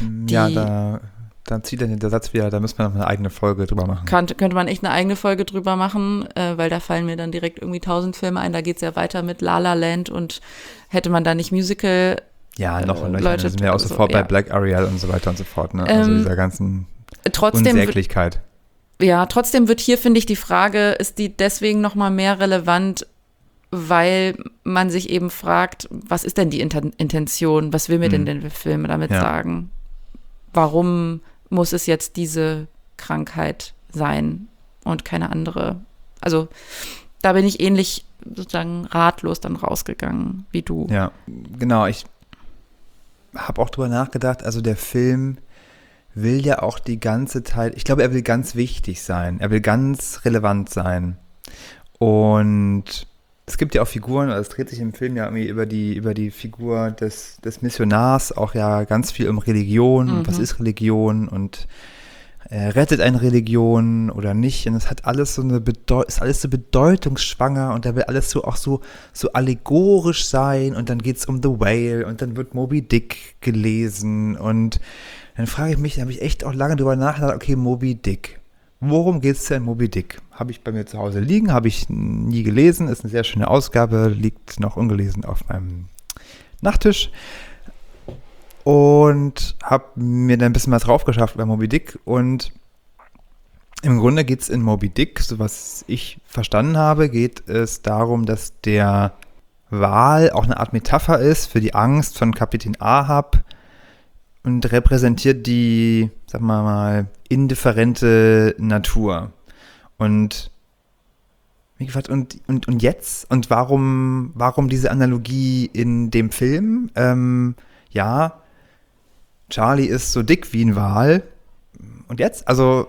Dann zieht dann der Satz wieder, da müssen wir noch eine eigene Folge drüber machen. Könnte man echt eine eigene Folge drüber machen, weil da fallen mir dann direkt irgendwie 1000 Filme ein. Da geht es ja weiter mit La La Land und hätte man da nicht Musical Leute, da sind wir auch sofort bei Black Ariel und so weiter und so fort. Ne? Also dieser ganzen Unsäglichkeit. Trotzdem wird hier, finde ich, die Frage, ist die deswegen noch mal mehr relevant, weil man sich eben fragt, was ist denn die Intention? Was will mir denn der Film damit sagen? Warum muss es jetzt diese Krankheit sein und keine andere? Also da bin ich ähnlich sozusagen ratlos dann rausgegangen wie du. Ja, genau. Ich habe auch drüber nachgedacht, also der Film will ja auch die ganze Zeit, ich glaube, er will ganz wichtig sein, er will ganz relevant sein. Und es gibt ja auch Figuren, also es dreht sich im Film ja irgendwie über die Figur des Missionars auch ja ganz viel um Religion. Was ist Religion und rettet eine Religion oder nicht? Und es hat alles ist alles so bedeutungsschwanger und da will alles so allegorisch sein und dann geht es um The Whale und dann wird Moby Dick gelesen und dann frage ich mich, da habe ich echt auch lange drüber nachgedacht, okay, Moby Dick. Worum geht es denn in Moby Dick? Habe ich bei mir zu Hause liegen, habe ich nie gelesen, ist eine sehr schöne Ausgabe, liegt noch ungelesen auf meinem Nachttisch und habe mir dann ein bisschen was drauf geschafft bei Moby Dick und Im Grunde geht es in Moby Dick, so was ich verstanden habe, geht es darum, dass der Wal auch eine Art Metapher ist für die Angst von Kapitän Ahab und repräsentiert die, sagen wir mal, indifferente Natur. Und wie gesagt, und jetzt? Und warum diese Analogie in dem Film? Ja, Charlie ist so dick wie ein Wal. Und jetzt? Also,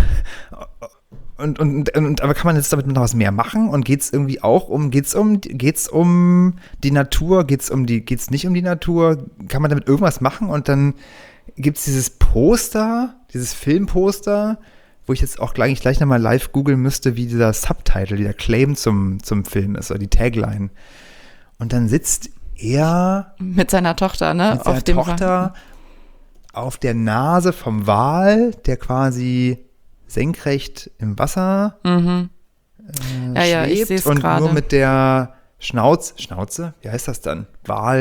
aber kann man jetzt damit noch was mehr machen? Und geht es irgendwie auch geht's um die Natur? Geht's nicht um die Natur? Kann man damit irgendwas machen? Und dann gibt es dieses Poster, dieses Filmposter, wo ich jetzt auch gleich nochmal live googeln müsste, wie dieser Subtitle, dieser Claim zum Film ist, oder die Tagline. Und dann sitzt er mit seiner Tochter, ne? Mit seiner Tochter auf der Nase vom Wal, der quasi senkrecht im Wasser ja, ich sehe es und gerade. nur mit der Schnauze, wie heißt das dann?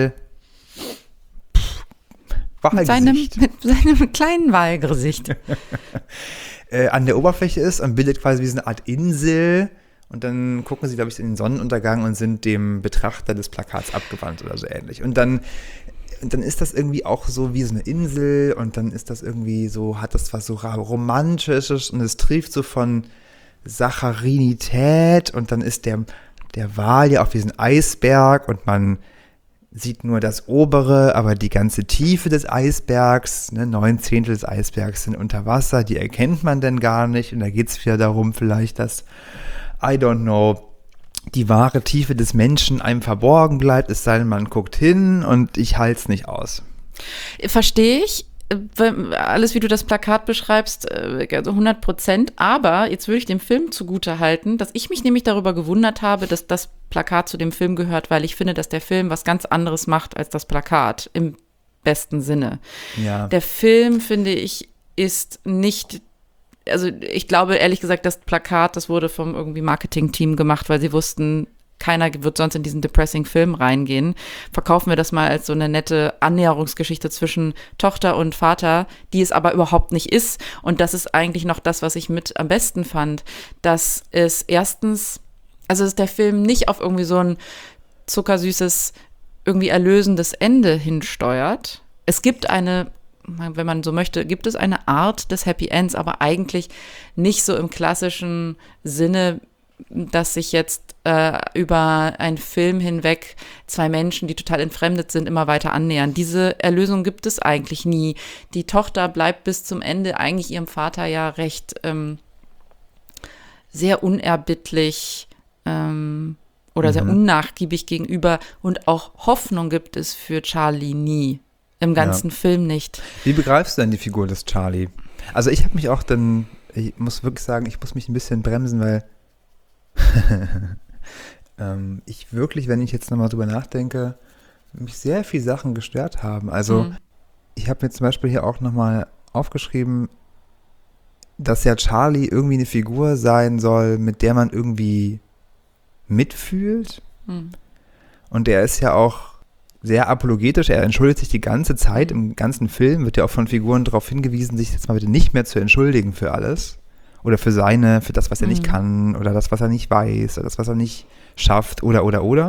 Walgesicht. Mit seinem kleinen Walgesicht. An der Oberfläche ist und bildet quasi wie so eine Art Insel. Und dann gucken sie, glaube ich, in den Sonnenuntergang und sind dem Betrachter des Plakats abgewandt oder so ähnlich. Und dann ist das irgendwie auch so wie so eine Insel und dann ist das irgendwie so, hat das was so Romantisches und es trieft so von Sacharinität und dann ist der Wal ja auf diesem Eisberg und man sieht nur das obere, aber die ganze Tiefe des Eisbergs, 9/10 des Eisbergs sind unter Wasser, die erkennt man denn gar nicht und da geht es wieder darum vielleicht, dass, I don't know, die wahre Tiefe des Menschen einem verborgen bleibt, es sei denn, man guckt hin und ich halte es nicht aus. Verstehe ich. Alles, wie du das Plakat beschreibst, 100%. Aber jetzt würde ich dem Film zugute halten, dass ich mich nämlich darüber gewundert habe, dass das Plakat zu dem Film gehört, weil ich finde, dass der Film was ganz anderes macht als das Plakat, im besten Sinne. Ja. Der Film, finde ich, ist nicht, also ich glaube ehrlich gesagt, das Plakat, das wurde vom irgendwie Marketing-Team gemacht, weil sie wussten, keiner wird sonst in diesen depressing Film reingehen. Verkaufen wir das mal als so eine nette Annäherungsgeschichte zwischen Tochter und Vater, die es aber überhaupt nicht ist. Und das ist eigentlich noch das, was ich mit am besten fand, dass es erstens, also dass der Film nicht auf irgendwie so ein zuckersüßes, irgendwie erlösendes Ende hinsteuert. Es gibt eine, wenn man so möchte, gibt es eine Art des Happy Ends, aber eigentlich nicht so im klassischen Sinne, dass sich jetzt über einen Film hinweg zwei Menschen, die total entfremdet sind, immer weiter annähern. Diese Erlösung gibt es eigentlich nie. Die Tochter bleibt bis zum Ende eigentlich ihrem Vater ja recht sehr unerbittlich oder sehr unnachgiebig gegenüber und auch Hoffnung gibt es für Charlie nie. Im ganzen Film nicht. Wie begreifst du denn die Figur des Charlie? Also ich habe mich auch dann, ich muss wirklich sagen, ich muss mich ein bisschen bremsen, weil ich wirklich, wenn ich jetzt nochmal drüber nachdenke, mich sehr viele Sachen gestört haben. Also ich habe mir zum Beispiel hier auch nochmal aufgeschrieben, dass ja Charlie irgendwie eine Figur sein soll, mit der man irgendwie mitfühlt. Und er ist ja auch sehr apologetisch, er entschuldigt sich die ganze Zeit, im ganzen Film wird ja auch von Figuren darauf hingewiesen, sich jetzt mal bitte nicht mehr zu entschuldigen für alles. Oder für das, was er nicht kann, oder das, was er nicht weiß, oder das, was er nicht schafft, oder.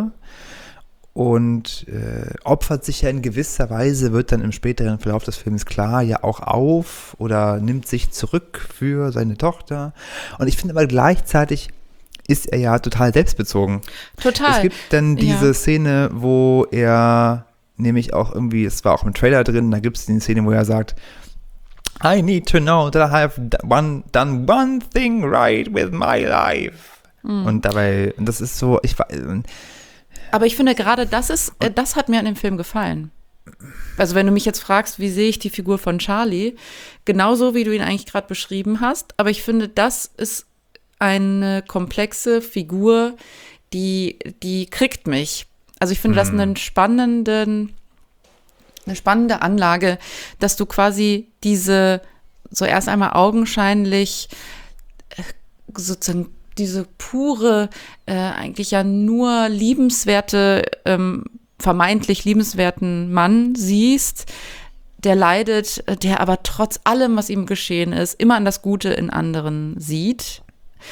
Und opfert sich ja in gewisser Weise, wird dann im späteren Verlauf des Films klar, ja auch auf oder nimmt sich zurück für seine Tochter. Und ich finde aber gleichzeitig ist er ja total selbstbezogen. Total. Es gibt dann diese Szene, wo er nämlich auch irgendwie, es war auch im Trailer drin, da gibt es die Szene, wo er sagt, I need to know that I have done one thing right with my life. Und dabei, das ist so, aber ich finde gerade, das hat mir an dem Film gefallen. Also wenn du mich jetzt fragst, wie sehe ich die Figur von Charlie, genauso wie du ihn eigentlich gerade beschrieben hast, aber ich finde, das ist eine komplexe Figur, die kriegt mich. Also ich finde das eine spannende Anlage, dass du quasi diese so erst einmal augenscheinlich sozusagen diese pure, eigentlich ja nur liebenswerte, vermeintlich liebenswerten Mann siehst, der leidet, der aber trotz allem, was ihm geschehen ist, immer an das Gute in anderen sieht.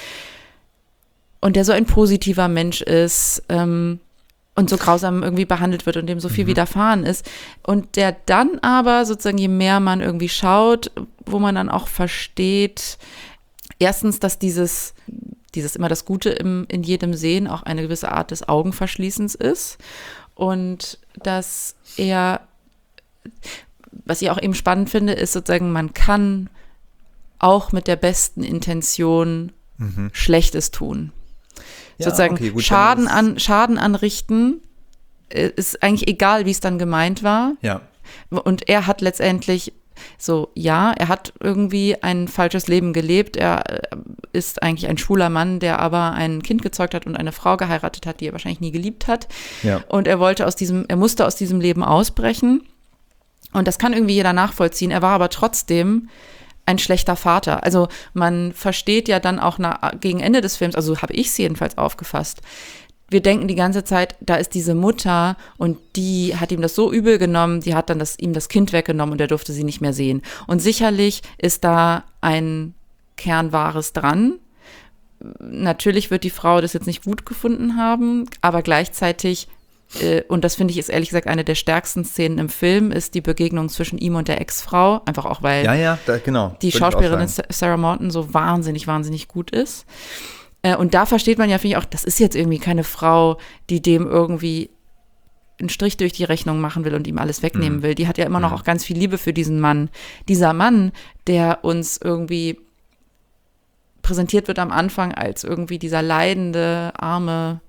Und der so ein positiver Mensch ist und so grausam irgendwie behandelt wird und dem so viel widerfahren ist. Und der dann aber sozusagen, je mehr man irgendwie schaut, wo man dann auch versteht, erstens, dass dieses immer das Gute in jedem Sehen auch eine gewisse Art des Augenverschließens ist. Und dass er, was ich auch eben spannend finde, ist sozusagen, man kann auch mit der besten Intention Schlechtes tun. Ja, sozusagen okay, gut, Schaden anrichten, ist eigentlich egal, wie es dann gemeint war. Ja. Und er hat letztendlich er hat irgendwie ein falsches Leben gelebt. Er ist eigentlich ein schwuler Mann, der aber ein Kind gezeugt hat und eine Frau geheiratet hat, die er wahrscheinlich nie geliebt hat. Ja. Und er musste aus diesem Leben ausbrechen. Und das kann irgendwie jeder nachvollziehen. Er war aber trotzdem ein schlechter Vater. Also man versteht ja dann auch gegen Ende des Films, also habe ich es jedenfalls aufgefasst, wir denken die ganze Zeit, da ist diese Mutter und die hat ihm das so übel genommen, die hat dann ihm das Kind weggenommen und er durfte sie nicht mehr sehen. Und sicherlich ist da ein Kern Wahres dran. Natürlich wird die Frau das jetzt nicht gut gefunden haben, aber gleichzeitig, und das finde ich ist ehrlich gesagt eine der stärksten Szenen im Film, ist die Begegnung zwischen ihm und der Ex-Frau. Einfach auch, weil genau, die Schauspielerin Sarah Morton so wahnsinnig, wahnsinnig gut ist. Und da versteht man ja, finde ich auch, das ist jetzt irgendwie keine Frau, die dem irgendwie einen Strich durch die Rechnung machen will und ihm alles wegnehmen will. Die hat ja immer noch auch ganz viel Liebe für diesen Mann. Dieser Mann, der uns irgendwie präsentiert wird am Anfang als irgendwie dieser leidende, arme,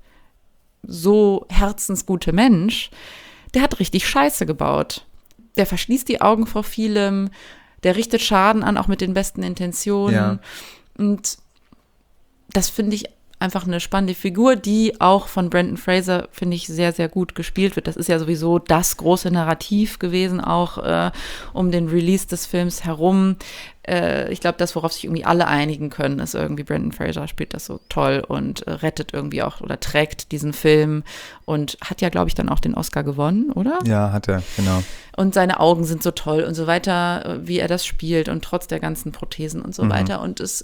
so herzensgute Mensch, der hat richtig Scheiße gebaut. Der verschließt die Augen vor vielem, der richtet Schaden an, auch mit den besten Intentionen. Ja. Und das finde ich einfach eine spannende Figur, die auch von Brendan Fraser, finde ich, sehr, sehr gut gespielt wird. Das ist ja sowieso das große Narrativ gewesen, auch um den Release des Films herum. Ich glaube, das, worauf sich irgendwie alle einigen können, ist irgendwie, Brendan Fraser spielt das so toll und rettet irgendwie auch oder trägt diesen Film und hat ja, glaube ich, dann auch den Oscar gewonnen, oder? Ja, hat er, genau. Und seine Augen sind so toll und so weiter, wie er das spielt und trotz der ganzen Prothesen und so weiter. Und es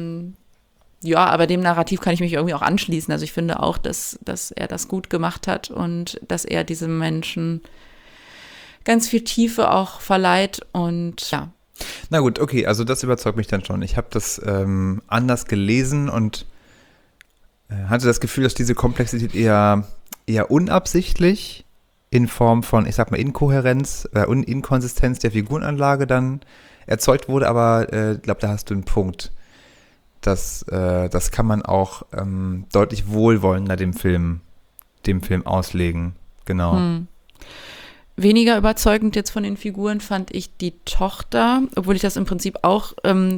ja, aber dem Narrativ kann ich mich irgendwie auch anschließen. Also ich finde auch, dass er das gut gemacht hat und dass er diesem Menschen ganz viel Tiefe auch verleiht und ja. Na gut, okay, also das überzeugt mich dann schon. Ich habe das anders gelesen und hatte das Gefühl, dass diese Komplexität eher unabsichtlich in Form von, ich sag mal, Inkohärenz und Inkonsistenz der Figurenanlage dann erzeugt wurde, aber ich glaube, da hast du einen Punkt. Das kann man auch deutlich wohlwollender dem Film auslegen. Genau. Weniger überzeugend jetzt von den Figuren fand ich die Tochter, obwohl ich das im Prinzip auch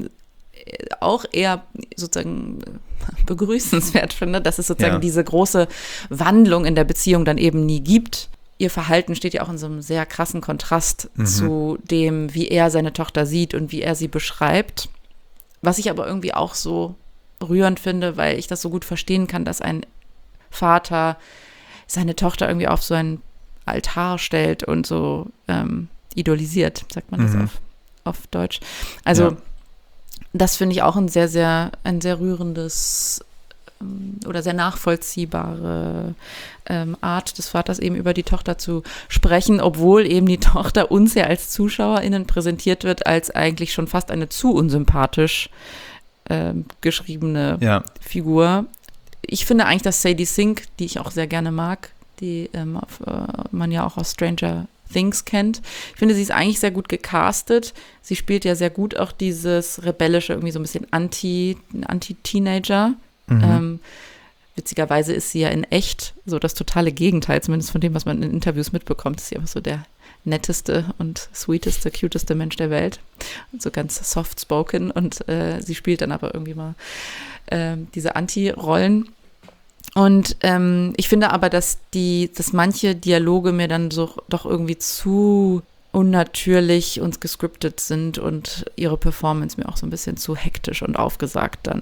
eher sozusagen begrüßenswert finde, dass es sozusagen diese große Wandlung in der Beziehung dann eben nie gibt. Ihr Verhalten steht ja auch in so einem sehr krassen Kontrast zu dem, wie er seine Tochter sieht und wie er sie beschreibt. Was ich aber irgendwie auch so rührend finde, weil ich das so gut verstehen kann, dass ein Vater seine Tochter irgendwie auf so einen Altar stellt und so idolisiert, sagt man das auf Deutsch. Also das finde ich auch ein sehr rührendes oder sehr nachvollziehbare Art des Vaters, eben über die Tochter zu sprechen, obwohl eben die Tochter uns ja als ZuschauerInnen präsentiert wird, als eigentlich schon fast eine zu unsympathisch geschriebene Figur. Ich finde eigentlich, dass Sadie Sink, die ich auch sehr gerne mag, die man ja auch aus Stranger Things kennt. Ich finde, sie ist eigentlich sehr gut gecastet. Sie spielt ja sehr gut auch dieses rebellische, irgendwie so ein bisschen Anti-Teenager. Witzigerweise ist sie ja in echt so das totale Gegenteil, zumindest von dem, was man in Interviews mitbekommt. Ist sie einfach so der netteste und sweeteste, cuteste Mensch der Welt. Und so ganz soft-spoken und sie spielt dann aber irgendwie mal diese Anti-Rollen. Und ich finde aber, dass manche Dialoge mir dann so doch irgendwie zu unnatürlich und gescriptet sind und ihre Performance mir auch so ein bisschen zu hektisch und aufgesagt dann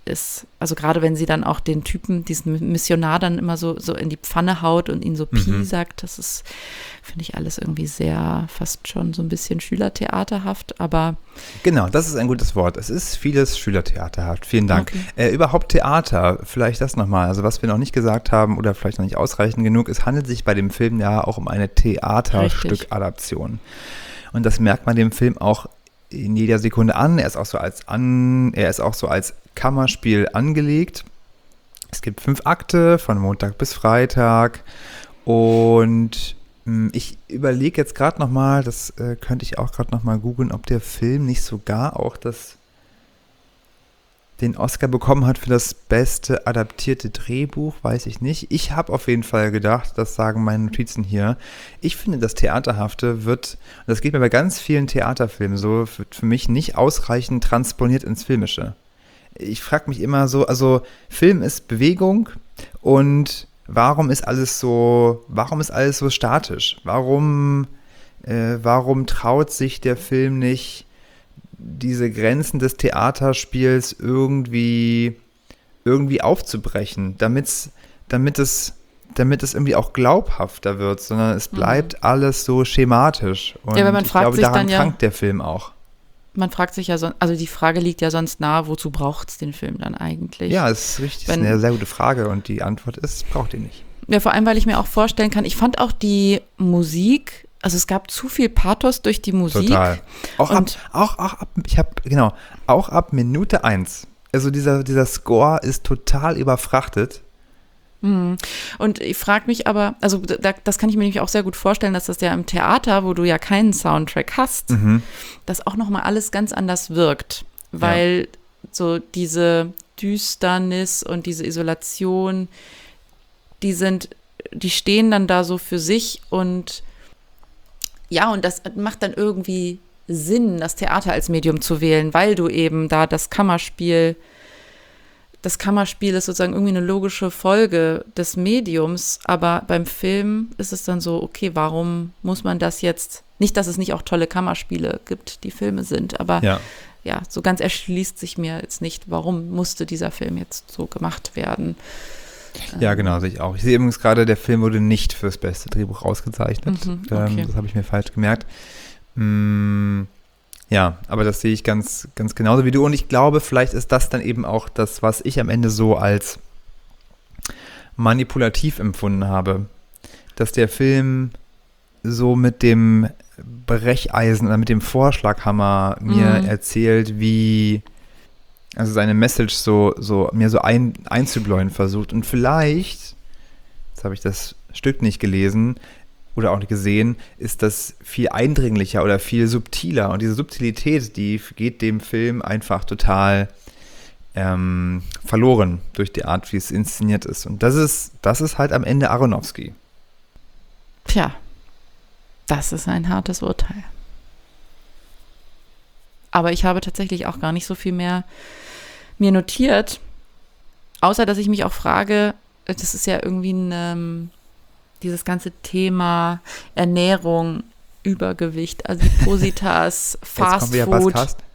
ist. Also gerade wenn sie dann auch den Typen, diesen Missionar dann immer so in die Pfanne haut und ihn so Pi sagt, das ist, finde ich, alles irgendwie sehr, fast schon so ein bisschen schülertheaterhaft, aber Genau, das ist ein gutes Wort. Es ist vieles schülertheaterhaft. Vielen Dank. Überhaupt Theater, vielleicht das nochmal. Also was wir noch nicht gesagt haben oder vielleicht noch nicht ausreichend genug, es handelt sich bei dem Film ja auch um eine Theaterstück-Adaption. Und das merkt man dem Film auch in jeder Sekunde an. Er ist auch so als Kammerspiel angelegt. Es gibt 5 Akte von Montag bis Freitag und ich überlege jetzt gerade nochmal, das könnte ich auch gerade nochmal googeln, ob der Film nicht sogar auch den Oscar bekommen hat für das beste adaptierte Drehbuch, weiß ich nicht. Ich habe auf jeden Fall gedacht, das sagen meine Notizen hier, ich finde, das Theaterhafte wird, und das geht mir bei ganz vielen Theaterfilmen so, wird für mich nicht ausreichend transponiert ins Filmische. Ich frage mich immer so, also Film ist Bewegung und warum ist alles so statisch? Warum traut sich der Film nicht, diese Grenzen des Theaterspiels irgendwie aufzubrechen, damit es irgendwie auch glaubhafter wird, sondern es bleibt alles so schematisch. Und ja, aber man fragt sich daran dann ja, krankt der Film auch. Man fragt sich ja, also die Frage liegt ja sonst nahe, wozu braucht es den Film dann eigentlich? Ja, das ist richtig, das ist eine sehr gute Frage und die Antwort ist, braucht ihn nicht. Ja, vor allem, weil ich mir auch vorstellen kann, ich fand auch die Musik, also es gab zu viel Pathos durch die Musik. Total. Auch ab Minute 1. Also dieser Score ist total überfrachtet. Und ich frage mich aber, also das kann ich mir nämlich auch sehr gut vorstellen, dass das ja im Theater, wo du ja keinen Soundtrack hast, das auch nochmal alles ganz anders wirkt. Weil so diese Düsternis und diese Isolation, die stehen dann da so für sich und ja, und das macht dann irgendwie Sinn, das Theater als Medium zu wählen, weil du eben da das Kammerspiel ist sozusagen irgendwie eine logische Folge des Mediums, aber beim Film ist es dann so, okay, warum muss man das jetzt, nicht, dass es nicht auch tolle Kammerspiele gibt, die Filme sind, aber ja, so ganz erschließt sich mir jetzt nicht, warum musste dieser Film jetzt so gemacht werden. Ja, genau, sehe ich auch. Ich sehe übrigens gerade, der Film wurde nicht fürs beste Drehbuch ausgezeichnet. Okay. Das habe ich mir falsch gemerkt. Ja, aber das sehe ich ganz, ganz genauso wie du. Und ich glaube, vielleicht ist das dann eben auch das, was ich am Ende so als manipulativ empfunden habe. Dass der Film so mit dem Brecheisen oder mit dem Vorschlaghammer mir erzählt, wie, also seine Message mir einzubläuen versucht. Und vielleicht, jetzt habe ich das Stück nicht gelesen oder auch nicht gesehen, ist das viel eindringlicher oder viel subtiler. Und diese Subtilität, die geht dem Film einfach total verloren durch die Art, wie es inszeniert ist. Und das ist halt am Ende Aronofsky. Tja, das ist ein hartes Urteil. Aber ich habe tatsächlich auch gar nicht so viel mehr mir notiert, außer dass ich mich auch frage, das ist ja irgendwie dieses ganze Thema Ernährung, Übergewicht, Adipositas, Fast Food.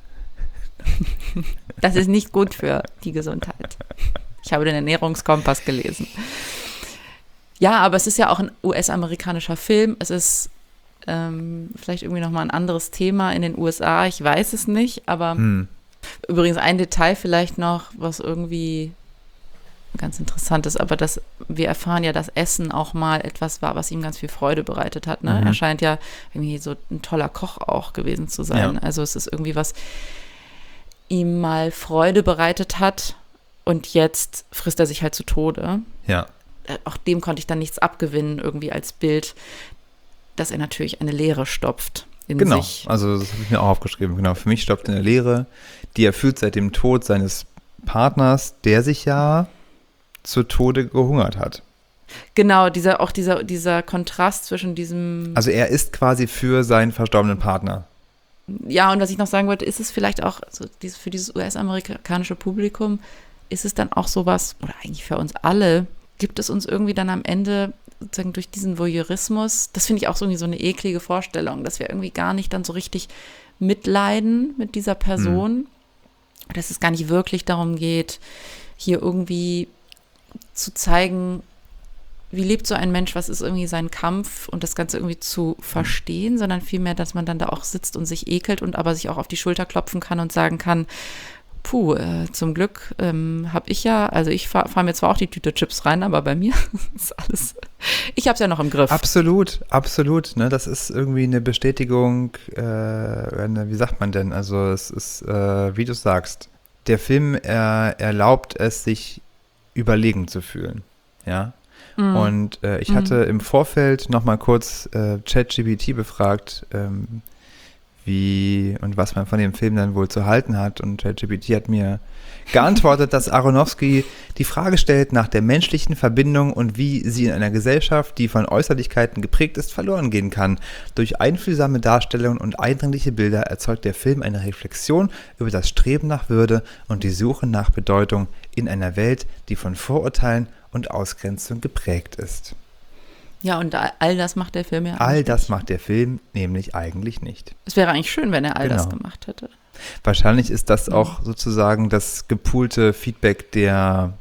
Das ist nicht gut für die Gesundheit. Ich habe den Ernährungskompass gelesen. Ja, aber es ist ja auch ein US-amerikanischer Film. Es ist vielleicht irgendwie nochmal ein anderes Thema in den USA. Ich weiß es nicht, aber übrigens ein Detail vielleicht noch, was irgendwie ganz interessant ist, aber wir erfahren ja, dass Essen auch mal etwas war, was ihm ganz viel Freude bereitet hat. Ne? Er scheint ja irgendwie so ein toller Koch auch gewesen zu sein. Ja. Also es ist irgendwie was ihm mal Freude bereitet hat und jetzt frisst er sich halt zu Tode. Ja. Auch dem konnte ich dann nichts abgewinnen, irgendwie als Bild, dass er natürlich eine Leere stopft in sich. Genau, also das habe ich mir auch aufgeschrieben. Genau, für mich stopft eine Leere, die er fühlt seit dem Tod seines Partners, der sich ja zu Tode gehungert hat. Genau, dieser Kontrast zwischen diesem... Also er ist quasi für seinen verstorbenen Partner. Ja, und was ich noch sagen wollte, ist es vielleicht auch, also für dieses US-amerikanische Publikum, ist es dann auch sowas, oder eigentlich für uns alle, gibt es uns irgendwie dann am Ende sozusagen durch diesen Voyeurismus, das finde ich auch so irgendwie so eine eklige Vorstellung, dass wir irgendwie gar nicht dann so richtig mitleiden mit dieser Person dass es gar nicht wirklich darum geht, hier irgendwie zu zeigen, wie lebt so ein Mensch, was ist irgendwie sein Kampf und das Ganze irgendwie zu verstehen, sondern vielmehr, dass man dann da auch sitzt und sich ekelt und aber sich auch auf die Schulter klopfen kann und sagen kann, puh, zum Glück habe ich ja, also ich fahr mir zwar auch die Tüte Chips rein, aber bei mir ist alles, ich habe es ja noch im Griff. Absolut, absolut. Ne? Das ist irgendwie eine Bestätigung, wie sagt man denn? Also es ist, wie du sagst, der Film erlaubt es, sich überlegen zu fühlen. Ja. Und ich hatte im Vorfeld nochmal kurz ChatGPT befragt, wie und was man von dem Film dann wohl zu halten hat. Und ChatGPT hat mir geantwortet, dass Aronofsky die Frage stellt nach der menschlichen Verbindung und wie sie in einer Gesellschaft, die von Äußerlichkeiten geprägt ist, verloren gehen kann. Durch einfühlsame Darstellungen und eindringliche Bilder erzeugt der Film eine Reflexion über das Streben nach Würde und die Suche nach Bedeutung in einer Welt, die von Vorurteilen und Ausgrenzung geprägt ist. Ja, und all das macht der Film ja All das macht der Film nämlich eigentlich nicht. Es wäre eigentlich schön, wenn er all das gemacht hätte. Wahrscheinlich ist das auch sozusagen das gepoolte Feedback der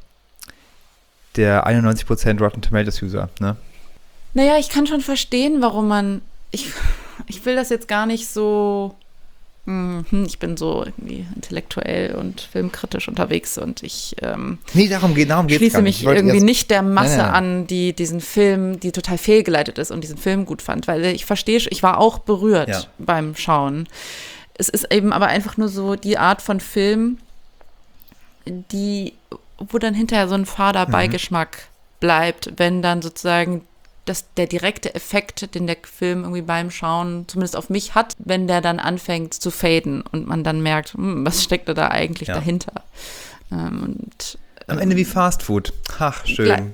91% Rotten Tomatoes User, ne? Naja, ich kann schon verstehen, warum man, ich will das jetzt gar nicht so, ich bin so irgendwie intellektuell und filmkritisch unterwegs und ich darum geht's schließe mich irgendwie nicht der Masse an, die diesen Film, die total fehlgeleitet ist und diesen Film gut fand, weil ich verstehe, ich war auch berührt beim Schauen. Es ist eben aber einfach nur so die Art von Film, wo dann hinterher so ein fader Beigeschmack bleibt, wenn dann sozusagen der direkte Effekt, den der Film irgendwie beim Schauen zumindest auf mich hat, wenn der dann anfängt zu faden und man dann merkt, was steckt da eigentlich dahinter? Und am Ende wie Fast Food. Ach, schön.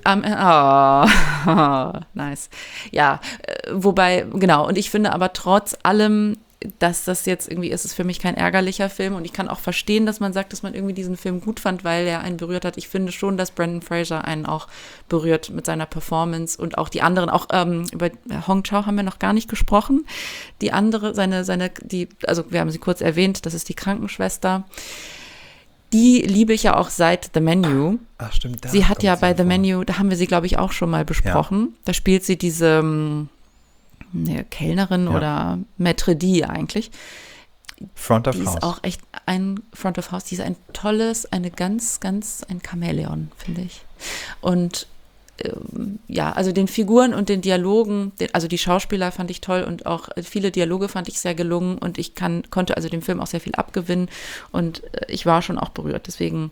Nice. Ja, wobei, genau, und ich finde aber trotz allem, dass das jetzt irgendwie ist, es für mich kein ärgerlicher Film und ich kann auch verstehen, dass man sagt, dass man irgendwie diesen Film gut fand, weil er einen berührt hat. Ich finde schon, dass Brendan Fraser einen auch berührt mit seiner Performance und auch die anderen, auch über Hong Chau haben wir noch gar nicht gesprochen. Die andere, also wir haben sie kurz erwähnt, das ist die Krankenschwester. Die liebe ich ja auch seit The Menu. Ach stimmt. Sie hat ja bei The Menu, da haben wir sie, glaube ich, auch schon mal besprochen. Ja. Da spielt sie diese eine Kellnerin oder Maître d' eigentlich. Front of House. Die ist auch echt ein Front of House. Die ist ein tolles, ein Chamäleon, finde ich. Und also den Figuren und den Dialogen, also die Schauspieler fand ich toll und auch viele Dialoge fand ich sehr gelungen und ich konnte also dem Film auch sehr viel abgewinnen und ich war schon auch berührt. Deswegen,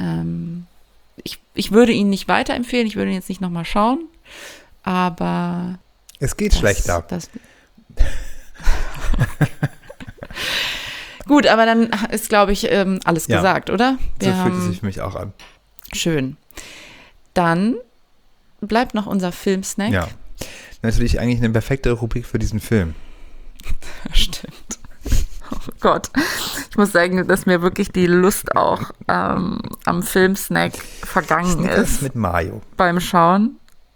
ich würde ihn nicht weiterempfehlen, ich würde ihn jetzt nicht nochmal schauen, aber es geht schlechter. Gut, aber dann ist, glaube ich, alles gesagt, oder? So fühlt es sich für mich auch an. Schön. Dann bleibt noch unser Filmsnack. Ja, natürlich eigentlich eine perfekte Rubrik für diesen Film. Stimmt. Oh Gott. Ich muss sagen, dass mir wirklich die Lust auch am Filmsnack vergangen Snickers ist. Mit Mayo. Beim Schauen.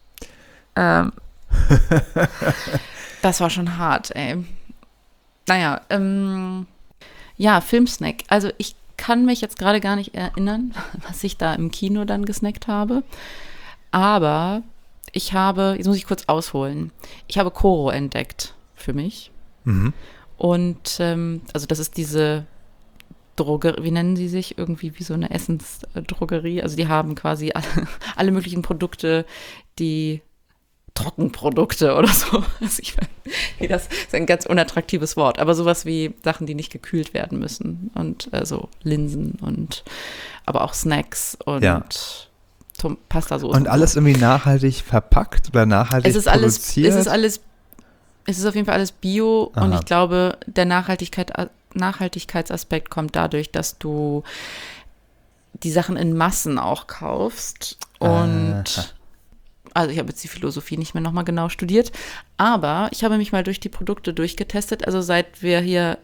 Das war schon hart, ey. Naja, Filmsnack. Also ich kann mich jetzt gerade gar nicht erinnern, was ich da im Kino dann gesnackt habe. Aber jetzt muss ich kurz ausholen. Ich habe Koro entdeckt für mich. Mhm. Und also das ist diese Drogerie, wie nennen sie sich? Irgendwie wie so eine Essensdrogerie. Also die haben quasi alle möglichen Produkte, die Trockenprodukte oder so. Also das ist ein ganz unattraktives Wort, aber sowas wie Sachen, die nicht gekühlt werden müssen und so Linsen und aber auch Snacks und Pastasoßen. Und alles irgendwie nachhaltig verpackt oder nachhaltig produziert? Es ist auf jeden Fall alles Bio. Aha. Und ich glaube, der Nachhaltigkeitsaspekt kommt dadurch, dass du die Sachen in Massen auch kaufst und also ich habe jetzt die Philosophie nicht mehr nochmal genau studiert, aber ich habe mich mal durch die Produkte durchgetestet. Also seit wir hier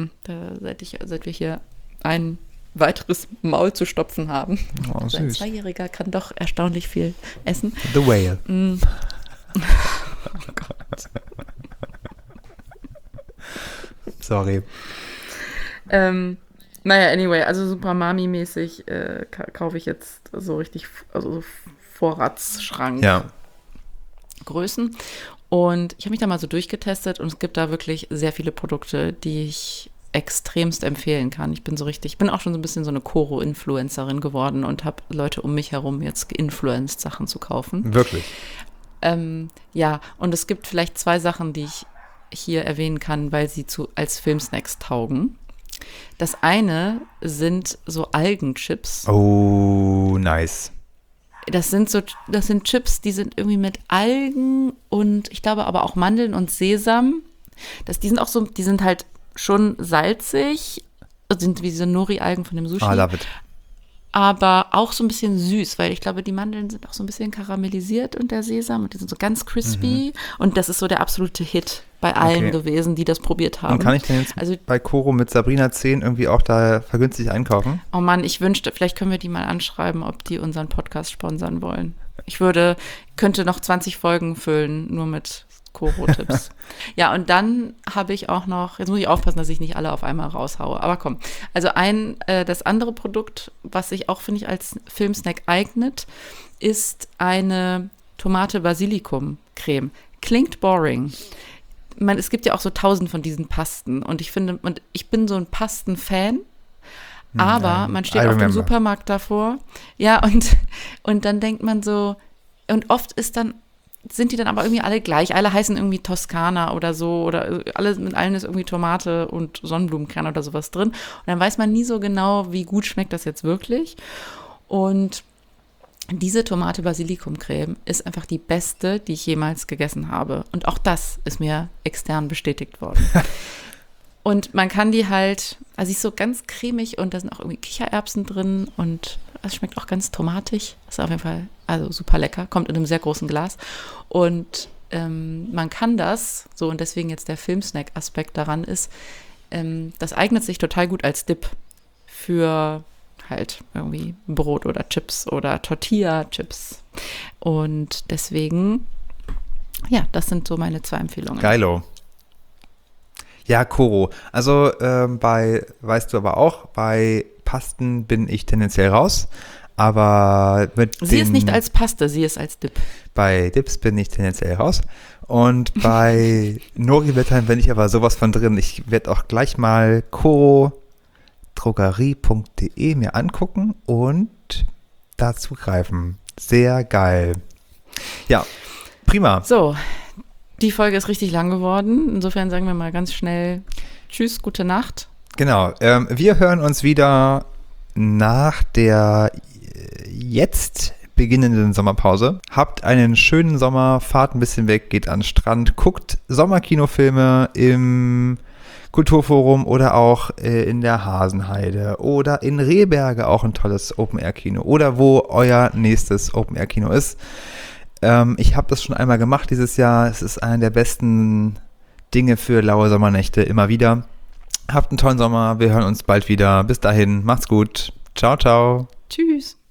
ein weiteres Maul zu stopfen haben. Oh, also ein Zweijähriger kann doch erstaunlich viel essen. The Whale. Oh Gott. Sorry. Naja, anyway, also super Mami-mäßig kaufe ich jetzt so richtig, also so Vorratsschrank. Ja. Größen. Und ich habe mich da mal so durchgetestet und es gibt da wirklich sehr viele Produkte, die ich extremst empfehlen kann. Ich bin auch schon so ein bisschen so eine Koro-Influencerin geworden und habe Leute um mich herum jetzt geinfluenced, Sachen zu kaufen. Wirklich? Ja, und es gibt vielleicht 2 Sachen, die ich hier erwähnen kann, weil sie als Filmsnacks taugen. Das eine sind so Algenchips. Oh, nice. Das sind Chips, die sind irgendwie mit Algen und ich glaube aber auch Mandeln und Sesam. Die sind halt schon salzig, sind wie diese Nori-Algen von dem Sushi. I love it. Aber auch so ein bisschen süß, weil ich glaube, die Mandeln sind auch so ein bisschen karamellisiert und der Sesam und die sind so ganz crispy. Und das ist so der absolute Hit bei allen gewesen, die das probiert haben. Und kann ich denn jetzt bei Koro mit Sabrina 10 irgendwie auch da vergünstigt einkaufen? Oh Mann, ich wünschte, vielleicht können wir die mal anschreiben, ob die unseren Podcast sponsern wollen. Ich könnte noch 20 Folgen füllen, nur mit Koro-Tipps. Ja, und dann habe ich auch noch, jetzt muss ich aufpassen, dass ich nicht alle auf einmal raushaue, aber komm. Also das andere Produkt, was sich auch, finde ich, als Filmsnack eignet, ist eine Tomate-Basilikum-Creme. Klingt boring. Es gibt ja auch so 1000 von diesen Pasten und ich bin so ein Pasten-Fan, aber man steht auf dem Supermarkt davor, ja, und dann denkt man so, und oft sind die dann aber irgendwie alle gleich. Alle heißen irgendwie Toskana oder so oder mit allen ist irgendwie Tomate und Sonnenblumenkern oder sowas drin. Und dann weiß man nie so genau, wie gut schmeckt das jetzt wirklich. Und diese Tomate-Basilikum-Creme ist einfach die beste, die ich jemals gegessen habe. Und auch das ist mir extern bestätigt worden. Und man kann die halt, also sie ist so ganz cremig und da sind auch irgendwie Kichererbsen drin und es schmeckt auch ganz tomatig. Ist auf jeden Fall also super lecker, kommt in einem sehr großen Glas. Und man kann das, so und deswegen jetzt der Filmsnack-Aspekt daran ist, das eignet sich total gut als Dip für halt irgendwie Brot oder Chips oder Tortilla-Chips. Und deswegen, ja, das sind so meine 2 Empfehlungen. Geilo. Ja, Koro. Also weißt du aber auch, bei Pasten bin ich tendenziell raus, aber sie ist nicht als Paste, sie ist als Dip. Bei Dips bin ich tendenziell raus und bei Nori-Blättern bin ich aber sowas von drin. Ich werde auch gleich mal korodrogerie.de mir angucken und dazu greifen. Sehr geil. Ja, prima. So, die Folge ist richtig lang geworden. Insofern sagen wir mal ganz schnell Tschüss, gute Nacht. Genau, wir hören uns wieder nach der jetzt beginnenden Sommerpause. Habt einen schönen Sommer, fahrt ein bisschen weg, geht an den Strand, guckt Sommerkinofilme im Kulturforum oder auch in der Hasenheide oder in Rehberge, auch ein tolles Open-Air-Kino oder wo euer nächstes Open-Air-Kino ist. Ich habe das schon einmal gemacht dieses Jahr. Es ist einer der besten Dinge für laue Sommernächte immer wieder. Habt einen tollen Sommer. Wir hören uns bald wieder. Bis dahin. Macht's gut. Ciao, ciao. Tschüss.